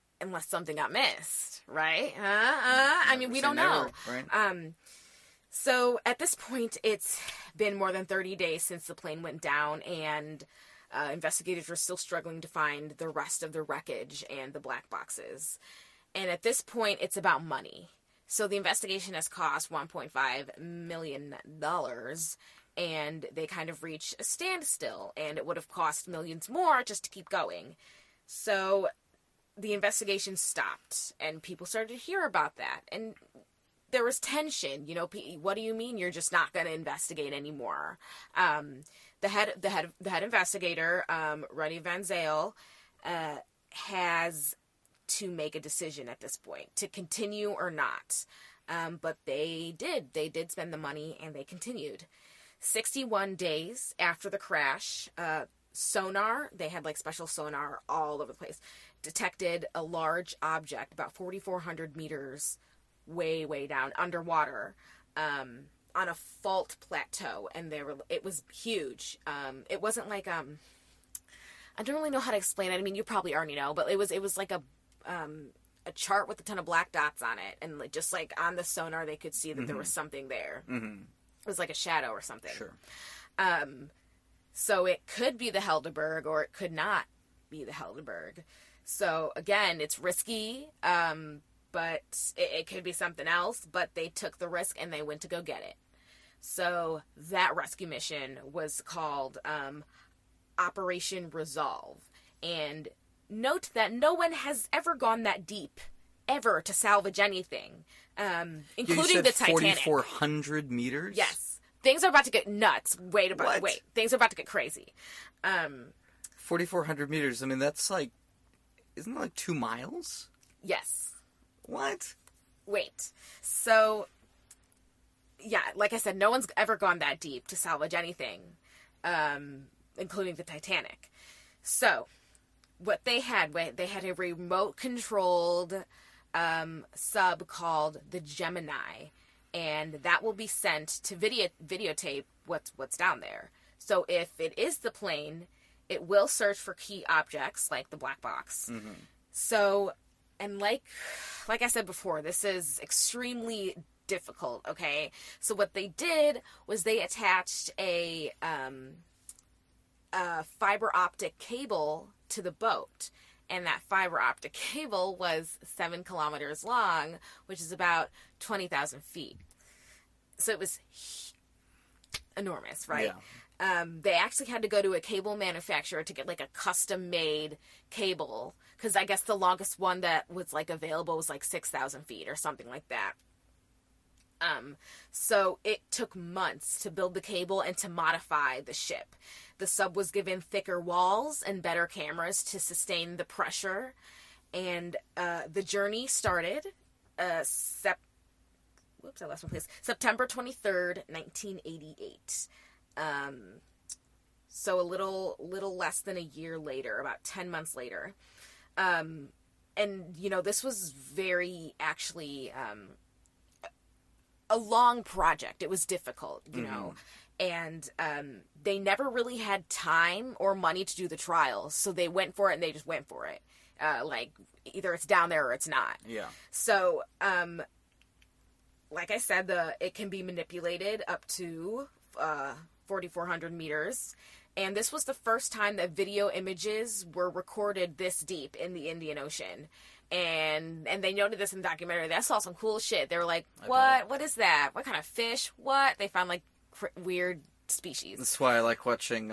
Right? I mean, we don't know. Right? So at this point, it's been more than 30 days since the plane went down, and investigators are still struggling to find the rest of the wreckage and the black boxes. And at this point, it's about money. So the investigation has cost $1.5 million, and they kind of reach a standstill, and it would have cost millions more just to keep going. So the investigation stopped, and people started to hear about that, and there was tension. You know, what do you mean you're just not going to investigate anymore? The head investigator, Ronnie Van Zyl, has to make a decision at this point to continue or not. But they did spend the money, and they continued. 61 days after the crash, sonar, they had like special sonar all over the place, detected a large object about 4,400 meters way down underwater, on a fault plateau, and it was huge. It wasn't like, I don't really know how to explain it. I mean, you probably already know, but it was like a chart with a ton of black dots on it, and like, just like on the sonar, they could see that there was something there. Mm-hmm. It was like a shadow or something. Sure. So it could be the Helderberg, or it could not be the Helderberg. So again, it's risky, but it could be something else. But they took the risk, and they went to go get it. So that rescue mission was called Operation Resolve. And note that no one has ever gone that deep, ever, to salvage anything, including the Titanic. 4,400 meters? Yes. Things are about to get nuts. Wait. Things are about to get crazy. 4,400 meters. I mean, that's like, isn't that like 2 miles? Yes. What? Wait. So, yeah, like I said, no one's ever gone that deep to salvage anything, including the Titanic. So, what they had a remote-controlled sub called the Gemini, and that will be sent to videotape what's down there. So if it is the plane, it will search for key objects like the black box. Mm-hmm. So, and like I said before, this is extremely difficult. Okay, so what they did was they attached a fiber optic cable to the boat, and that fiber optic cable was 7 kilometers long, which is about 20,000 feet. So it was enormous, right? Yeah. They actually had to go to a cable manufacturer to get like a custom-made cable, because I guess the longest one that was like available was like 6,000 feet or something like that. So it took months to build the cable and to modify the ship. The sub was given thicker walls and better cameras to sustain the pressure. And the journey started September 23rd, 1988. So a little less than a year later, about 10 months later. And, you know, this was very actually a long project. It was difficult, you know. And they never really had time or money to do the trials, so they went for it, and they just went for it. Like, either it's down there or it's not. Yeah. So, like I said, it can be manipulated up to 4,400 meters. And this was the first time that video images were recorded this deep in the Indian Ocean. And they noted this in the documentary. They saw some cool shit. They were like, what? What is that? What kind of fish? What? They found, like, weird species. That's why I like watching,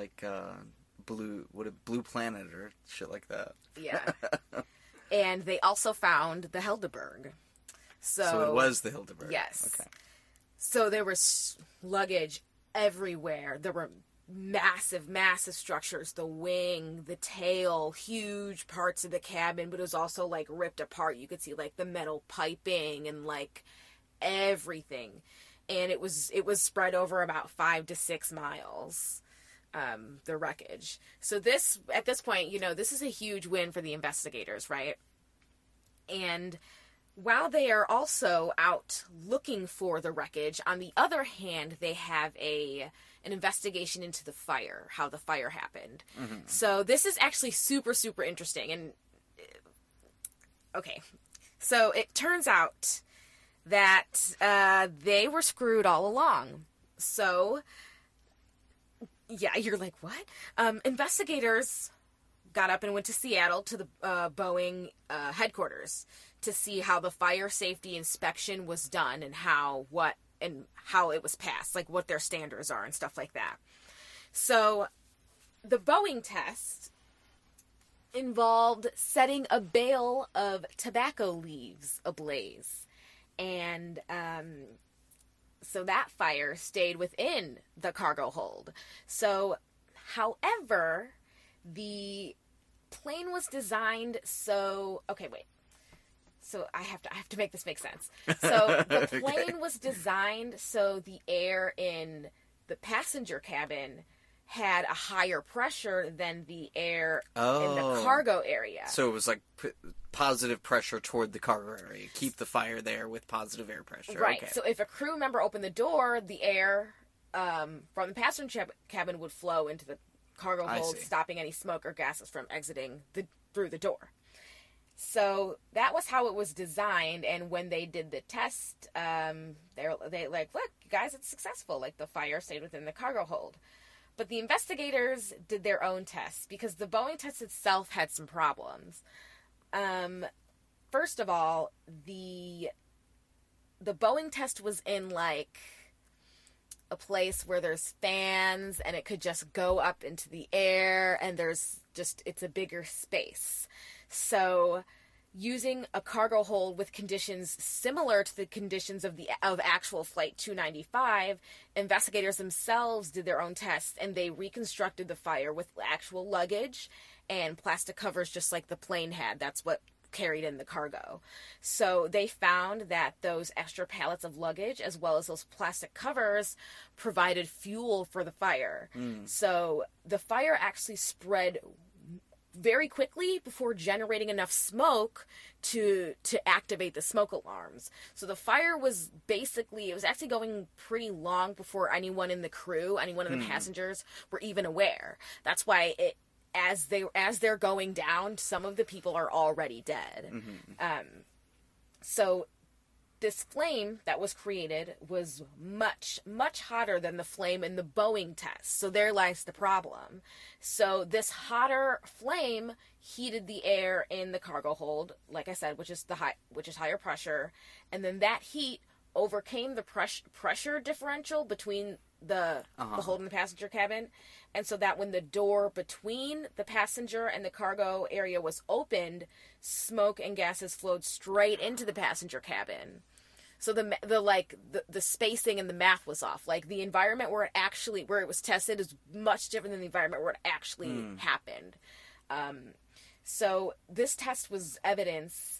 Blue Planet or shit like that. Yeah. And they also found the Helderberg. So it was the Helderberg. Yes. Okay. So there was luggage everywhere. There were massive structures, the wing, the tail, huge parts of the cabin, but it was also like ripped apart. You could see like the metal piping and like everything. And it was spread over about 5 to 6 miles, the wreckage. So at this point, you know, this is a huge win for the investigators, right? And while they are also out looking for the wreckage, on the other hand, they have an investigation into the fire, how the fire happened. Mm-hmm. So this is actually super, super interesting. And okay, so it turns out that they were screwed all along. So, yeah, you're like, what? Investigators got up and went to Seattle to the Boeing headquarters to see how the fire safety inspection was done and how it was passed, like what their standards are and stuff like that. So the Boeing test involved setting a bale of tobacco leaves ablaze. And so that fire stayed within the cargo hold. So, however, the plane was designed so... Okay, wait. So I have to make this make sense. So the plane was designed so the air in the passenger cabin had a higher pressure than the air in the cargo area. So it was like positive pressure toward the cargo area. Keep the fire there with positive air pressure. Right. Okay. So if a crew member opened the door, the air from the passenger cabin would flow into the cargo hold, stopping any smoke or gases from exiting through the door. So that was how it was designed, and when they did the test, they like, look, guys, it's successful. Like, the fire stayed within the cargo hold. But the investigators did their own tests, because the Boeing test itself had some problems. First of all, the Boeing test was in, like, a place where there's fans, and it could just go up into the air, and it's a bigger space. So, using a cargo hold with conditions similar to the conditions of actual Flight 295, investigators themselves did their own tests, and they reconstructed the fire with actual luggage and plastic covers just like the plane had. That's what carried in the cargo. So they found that those extra pallets of luggage, as well as those plastic covers, provided fuel for the fire. So the fire actually spread very quickly before generating enough smoke to activate the smoke alarms. So the fire was actually going pretty long before anyone in the crew, anyone in the passengers were even aware. That's why as they're going down, some of the people are already dead. So this flame that was created was much, much hotter than the flame in the Boeing test. So there lies the problem. So this hotter flame heated the air in the cargo hold, like I said, which is higher pressure, and then that heat overcame the pressure differential between the hold and the passenger cabin, and so that when the door between the passenger and the cargo area was opened, smoke and gases flowed straight into the passenger cabin. So the spacing and the math was off. Like, the environment where it was tested is much different than the environment where it actually happened. So this test was evidence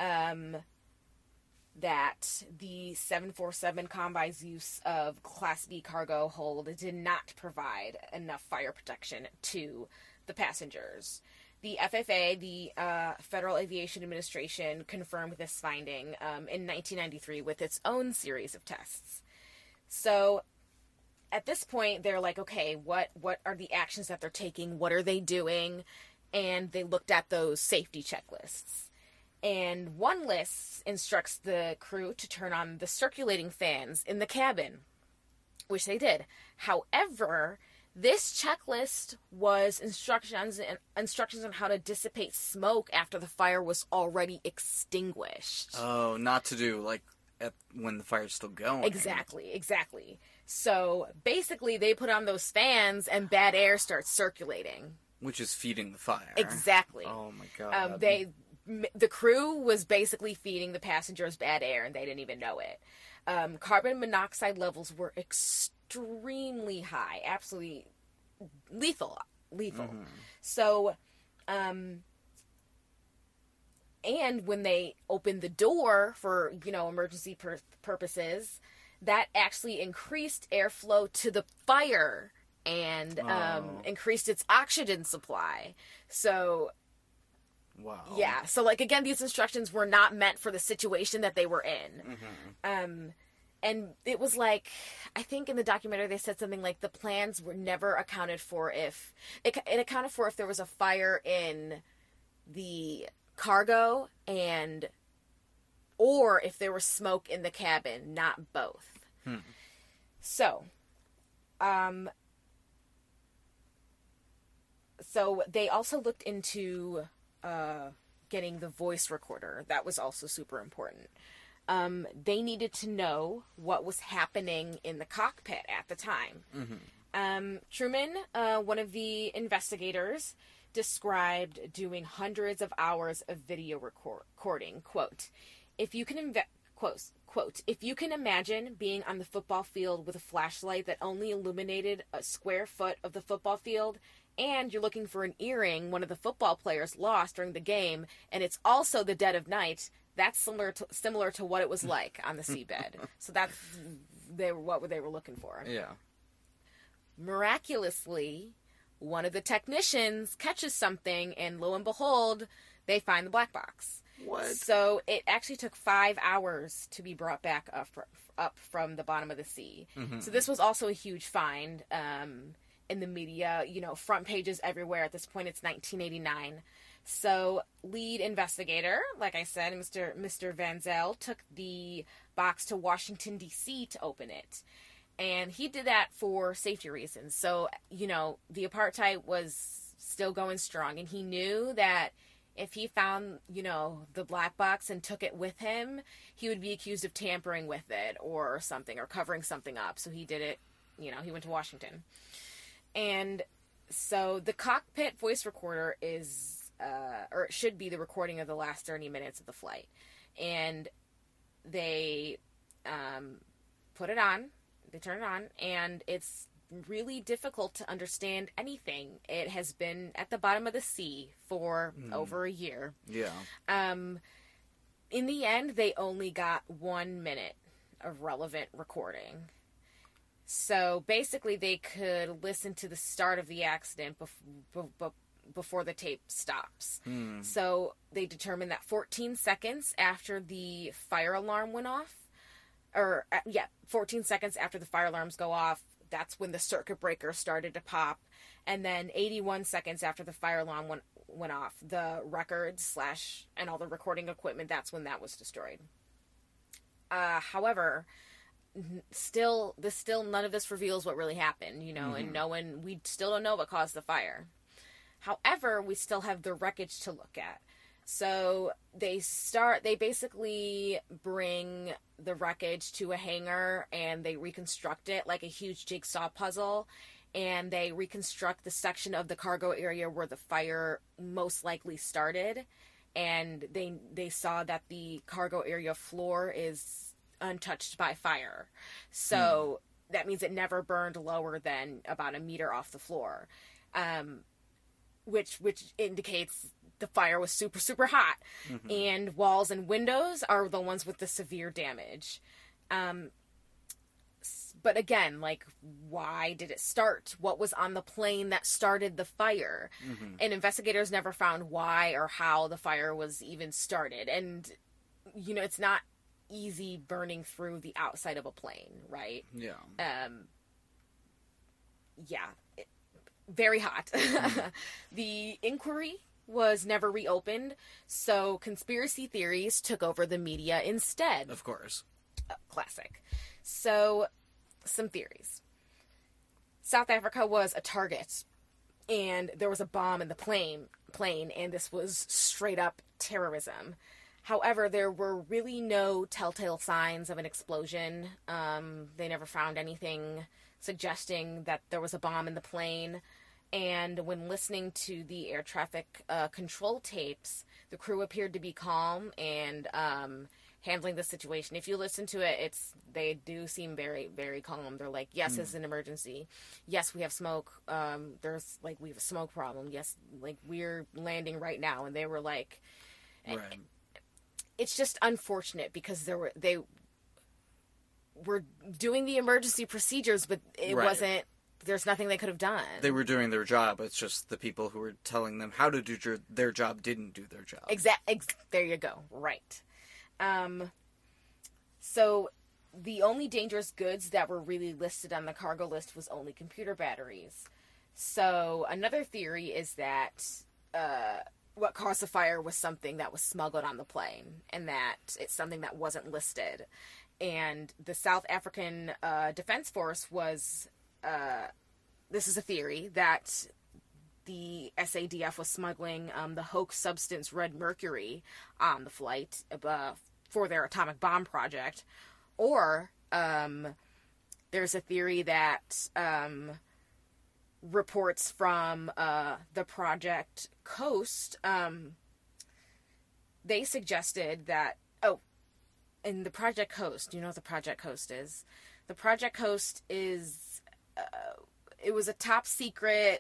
that the 747 Combi's use of Class B cargo hold did not provide enough fire protection to the passengers. The FAA, the Federal Aviation Administration, confirmed this finding in 1993 with its own series of tests. So at this point, they're like, okay, what are the actions that they're taking? What are they doing? And they looked at those safety checklists. And one list instructs the crew to turn on the circulating fans in the cabin, which they did. However, this checklist was instructions on how to dissipate smoke after the fire was already extinguished. Oh, not to do, like, when the fire's still going. Exactly. So, basically, they put on those fans and bad air starts circulating. Which is feeding the fire. Exactly. Oh, my God. The crew was basically feeding the passengers bad air, and they didn't even know it. Carbon monoxide levels were extremely high, absolutely lethal. So, and when they opened the door for, emergency purposes, that actually increased airflow to the fire and increased its oxygen supply. So, wow. Yeah. So, again, these instructions were not meant for the situation that they were in. And it was I think in the documentary they said something like the plans were never accounted for if... It accounted for if there was a fire in the cargo or if there was smoke in the cabin, not both. So, so they also looked into getting the voice recorder. That was also super important. They needed to know what was happening in the cockpit at the time. Truman, one of the investigators, described doing hundreds of hours of video recording. Quote, if you can if you can imagine being on the football field with a flashlight that only illuminated a square foot of the football field, and you're looking for an earring one of the football players lost during the game, and it's also the dead of night, that's similar to what it was like on the seabed. So that's what they were looking for. Yeah. Miraculously, one of the technicians catches something, and lo and behold, they find the black box. What? So it actually took 5 hours to be brought back up from the bottom of the sea. Mm-hmm. So this was also a huge find in the media, front pages everywhere. At this point, it's 1989. So lead investigator, like I said, Mr. Van Zyl, took the box to Washington, D.C. to open it. And he did that for safety reasons. So, the apartheid was still going strong. And he knew that if he found, the black box and took it with him, he would be accused of tampering with it or something, or covering something up. So he did it, he went to Washington. And so the cockpit voice recorder is, or it should be the recording of the last 30 minutes of the flight. And they put it on, they turn it on, and it's really difficult to understand anything. It has been at the bottom of the sea for over a year. Yeah. In the end, they only got 1 minute of relevant recording. So basically, they could listen to the start of the accident before the tape stops. So they determined that 14 seconds after the fire alarm went off, 14 seconds after the fire alarms go off, that's when the circuit breaker started to pop. And then 81 seconds after the fire alarm went off, the records / and all the recording equipment, that's when that was destroyed. However, still none of this reveals what really happened, and we still don't know what caused the fire. However, we still have the wreckage to look at. So they basically bring the wreckage to a hangar and they reconstruct it like a huge jigsaw puzzle, and they reconstruct the section of the cargo area where the fire most likely started, and they saw that the cargo area floor is untouched by fire. So that means it never burned lower than about a meter off the floor, which indicates the fire was super, super hot. Mm-hmm. And walls and windows are the ones with the severe damage. But again, why did it start? What was on the plane that started the fire? Mm-hmm. And investigators never found why or how the fire was even started. And, it's not easy burning through the outside of a plane, right? Yeah. Very hot. Mm-hmm. The inquiry was never reopened, so conspiracy theories took over the media instead. Of course. Classic. So, some theories. South Africa was a target, and there was a bomb in the plane, and this was straight up terrorism. However, there were really no telltale signs of an explosion. They never found anything suggesting that there was a bomb in the plane. And when listening to the air traffic control tapes, the crew appeared to be calm and handling the situation. If you listen to it, they do seem very, very calm. They're like, yes, it's an emergency. Yes, we have smoke. We have a smoke problem. Yes, we're landing right now. And they were like, right. It's just unfortunate because they were doing the emergency procedures, but it wasn't. There's nothing they could have done. They were doing their job. It's just the people who were telling them how to do their job didn't do their job. There you go. Right. So the only dangerous goods that were really listed on the cargo list was only computer batteries. So another theory is that what caused the fire was something that was smuggled on the plane, and that it's something that wasn't listed. And the South African Defense Force was... this is a theory that the SADF was smuggling the hoax substance red mercury on the flight for their atomic bomb project. Or there's a theory that reports from the Project Coast, they suggested that, in the Project Coast, do you know what the Project Coast is? The Project Coast is, it was a top secret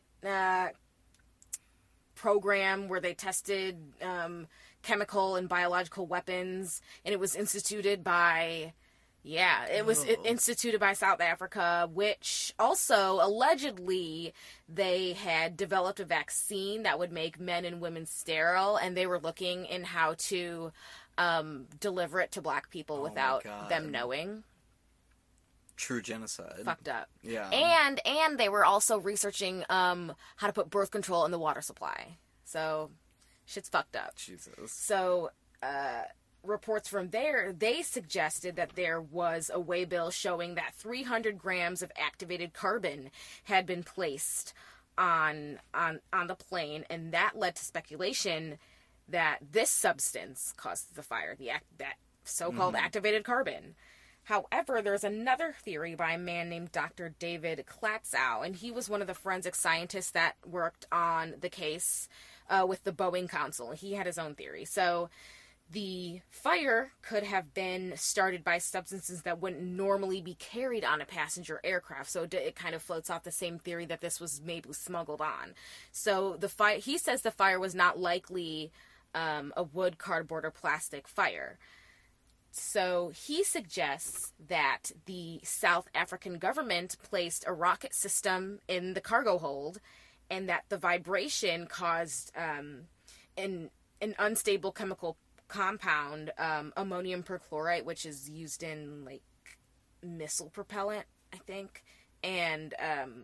program where they tested chemical and biological weapons, and it was instituted by South Africa, which also allegedly they had developed a vaccine that would make men and women sterile, and they were looking in how to deliver it to black people without them knowing. True genocide. Fucked up. Yeah. And they were also researching how to put birth control in the water supply. So shit's fucked up. Jesus. So reports from there, they suggested that there was a waybill showing that 300 grams of activated carbon had been placed on the plane, and that led to speculation that this substance caused the fire, that so-called activated carbon. However, there's another theory by a man named Dr. David Klatzow, and he was one of the forensic scientists that worked on the case with the Boeing Council. He had his own theory. So the fire could have been started by substances that wouldn't normally be carried on a passenger aircraft. So it kind of floats off the same theory that this was maybe smuggled on. So he says the fire was not likely a wood, cardboard, or plastic fire. So he suggests that the South African government placed a rocket system in the cargo hold, and that the vibration caused an unstable chemical compound, ammonium perchlorate, which is used in like missile propellant, I think, and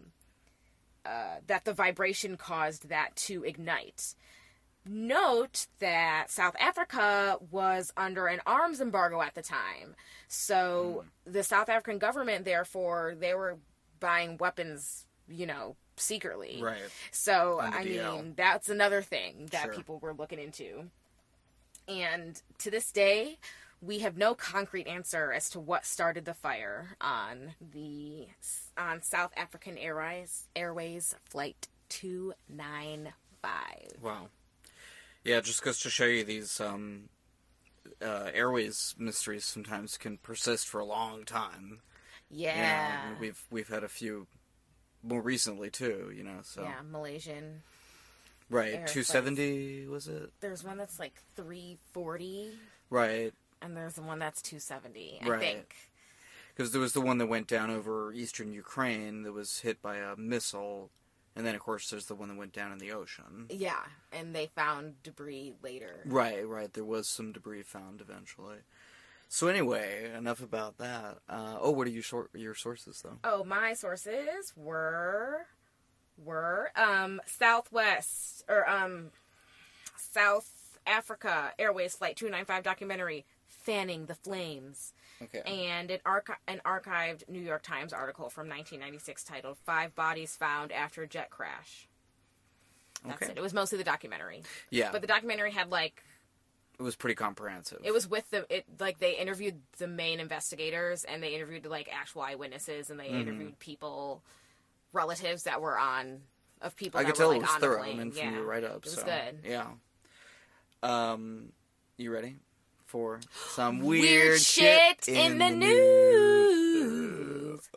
that the vibration caused that to ignite. Note that South Africa was under an arms embargo at the time. So the South African government, therefore, they were buying weapons, secretly. Right. So, I mean, that's another thing that people were looking into. And to this day, we have no concrete answer as to what started the fire on South African Airways Flight 295. Wow. Yeah, it just goes to show you these airways mysteries sometimes can persist for a long time. Yeah. We've had a few more recently too, so. Yeah, Malaysian. Right, 270 was it? There's one that's like 340. Right. And there's the one that's 270, right. I think. Because there was the one that went down over eastern Ukraine that was hit by a missile. And then, of course, there's the one that went down in the ocean. Yeah, and they found debris later. Right. There was some debris found eventually. So anyway, enough about that. What are your sources, though? Oh, my sources were Southwest, or South Africa Airways Flight 295 documentary, Fanning the Flames. Okay. And an archived New York Times article from 1996 titled 5 Bodies Found After Jet Crash. That's it. It was mostly the documentary. Yeah. But the documentary had it was pretty comprehensive. It was with they interviewed the main investigators, and they interviewed actual eyewitnesses, and they interviewed people, relatives that were of people I that could tell were it was on thorough. the plane. From your write-up. It was good. Yeah. You ready for some weird shit in the news?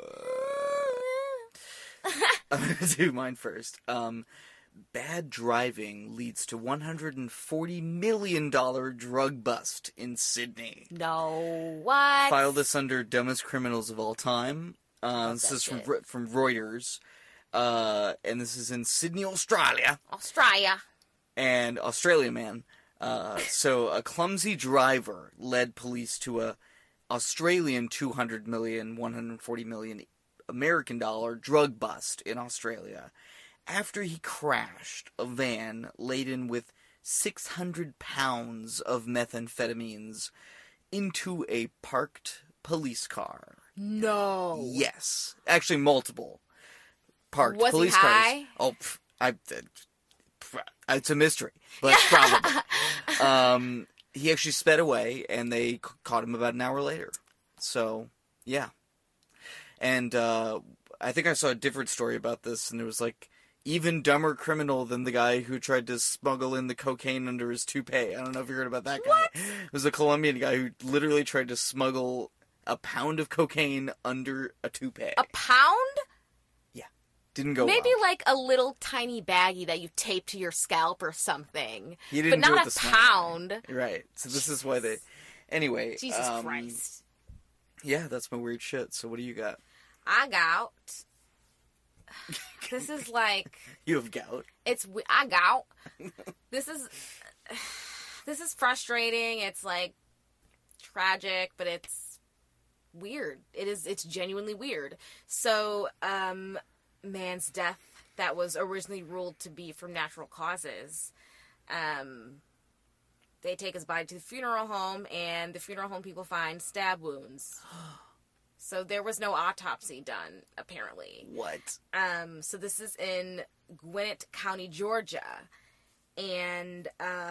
I'm going to do mine first. Bad driving leads to $140 million drug bust in Sydney. No, what? File this under dumbest criminals of all time. This is from Reuters. And this is in Sydney, Australia. And Australia, man. So a clumsy driver led police to a Australian $240 million American dollar drug bust in Australia after he crashed a van laden with 600 pounds of methamphetamines into a parked police car. No. Yes. Actually, multiple parked Was police he high? cars. It's a mystery, but probably. He actually sped away, and they caught him about an hour later. So, yeah. And I think I saw a different story about this, and it was even dumber criminal than the guy who tried to smuggle in the cocaine under his toupee. I don't know if you heard about that guy. What? It was a Colombian guy who literally tried to smuggle a pound of cocaine under a toupee. A pound? Yeah. Didn't go Maybe well. like a little tiny baggie that you tape to your scalp or something. He didn't but do not it the a smart way. pound. Right. So this is why they... Anyway. Jesus Christ. Yeah, that's my weird shit. So what do you got? I got... This is like... You have gout. I got... This is frustrating. It's like tragic, but it's weird. It's genuinely weird. So, man's death that was originally ruled to be from natural causes. They take his body to the funeral home, and the funeral home people find stab wounds. So there was no autopsy done, apparently. What? So this is in Gwinnett County, Georgia. And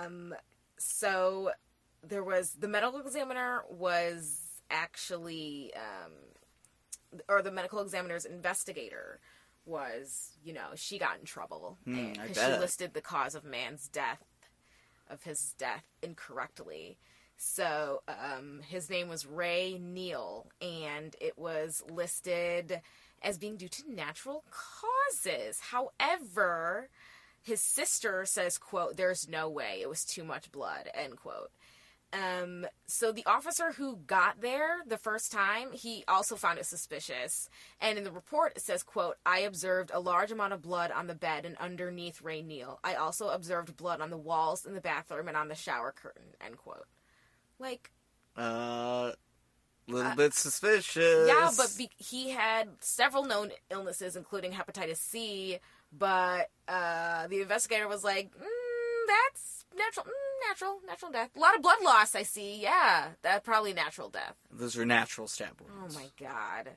so there was... The medical examiner was actually... or the medical examiner's investigator was, she got in trouble. Because she listed the cause of his death incorrectly. So, his name was Ray Neal, and it was listed as being due to natural causes. However, his sister says, quote, "There's no way, it was too much blood," end quote. So the officer who got there the first time, he also found it suspicious. And in the report, it says, quote, "I observed a large amount of blood on the bed and underneath Ray Neal. I also observed blood on the walls in the bathroom and on the shower curtain," end quote. Like... little bit suspicious. Yeah, but he had several known illnesses, including hepatitis C, but the investigator was like, that's natural death. A lot of blood loss, I see. Yeah, that's probably natural death. Those are natural stab wounds. Oh, my God.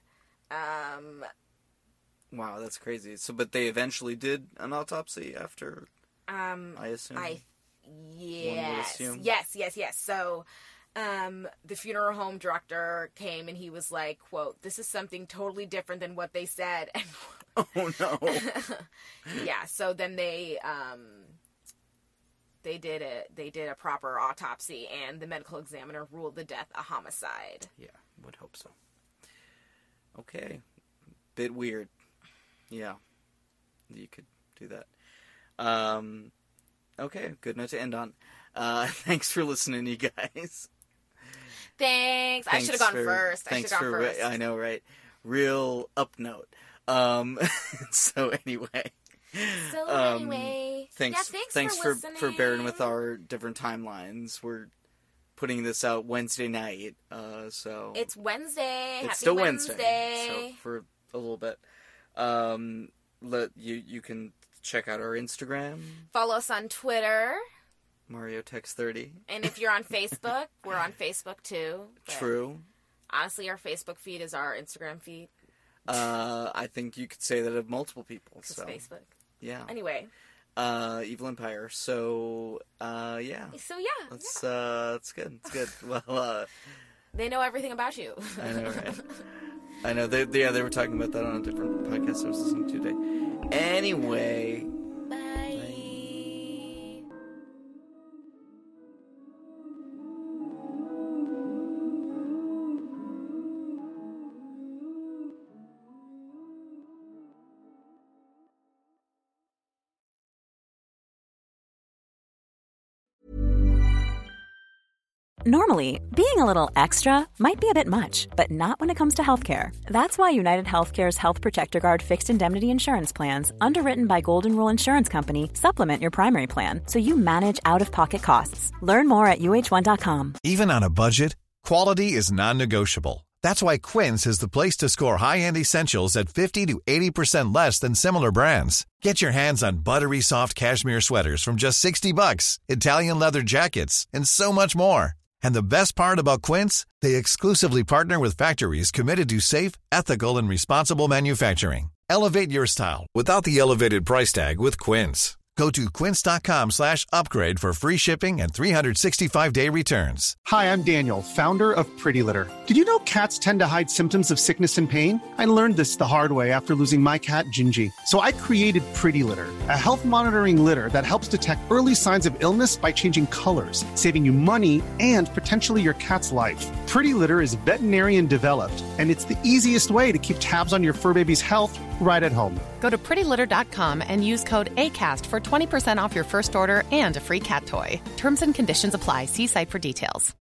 Wow, that's crazy. So, but they eventually did an autopsy after, I assume? Yes. Yes. So, the funeral home director came and he was like, quote, "This is something totally different than what they said." Oh, no. Yeah, so then they did a proper autopsy, and the medical examiner ruled the death a homicide. Yeah, would hope so. Okay. Bit weird. Yeah. You could do that. Okay, good note to end on. Thanks for listening, you guys. Thanks. I should have gone first. I know, right? Real up note. So anyway. Thanks for bearing with our different timelines. We're putting this out Wednesday night, so it's Wednesday. It's Happy still Wednesday. So for a little bit, you can check out our Instagram. Follow us on Twitter. MarioTex30. And if you're on Facebook, we're on Facebook too. True. Honestly, our Facebook feed is our Instagram feed. I think you could say that of multiple people. It's so Facebook. Yeah. Anyway. Evil Empire. So yeah. So yeah. That's good. It's good. Well, they know everything about you. I know, right? I know. They were talking about that on a different podcast I was listening to today. Anyway. Normally, being a little extra might be a bit much, but not when it comes to healthcare. That's why United Healthcare's Health Protector Guard fixed indemnity insurance plans, underwritten by Golden Rule Insurance Company, supplement your primary plan so you manage out-of-pocket costs. Learn more at UH1.com. Even on a budget, quality is non-negotiable. That's why Quince is the place to score high-end essentials at 50 to 80% less than similar brands. Get your hands on buttery soft cashmere sweaters from just $60, Italian leather jackets, and so much more. And the best part about Quince, they exclusively partner with factories committed to safe, ethical, and responsible manufacturing. Elevate your style without the elevated price tag with Quince. Go to quince.com/upgrade for free shipping and 365-day returns. Hi, I'm Daniel, founder of Pretty Litter. Did you know cats tend to hide symptoms of sickness and pain? I learned this the hard way after losing my cat, Gingy. So I created Pretty Litter, a health monitoring litter that helps detect early signs of illness by changing colors, saving you money and potentially your cat's life. Pretty Litter is veterinarian developed, and it's the easiest way to keep tabs on your fur baby's health right at home. Go to prettylitter.com and use code ACAST for 20% off your first order and a free cat toy. Terms and conditions apply. See site for details.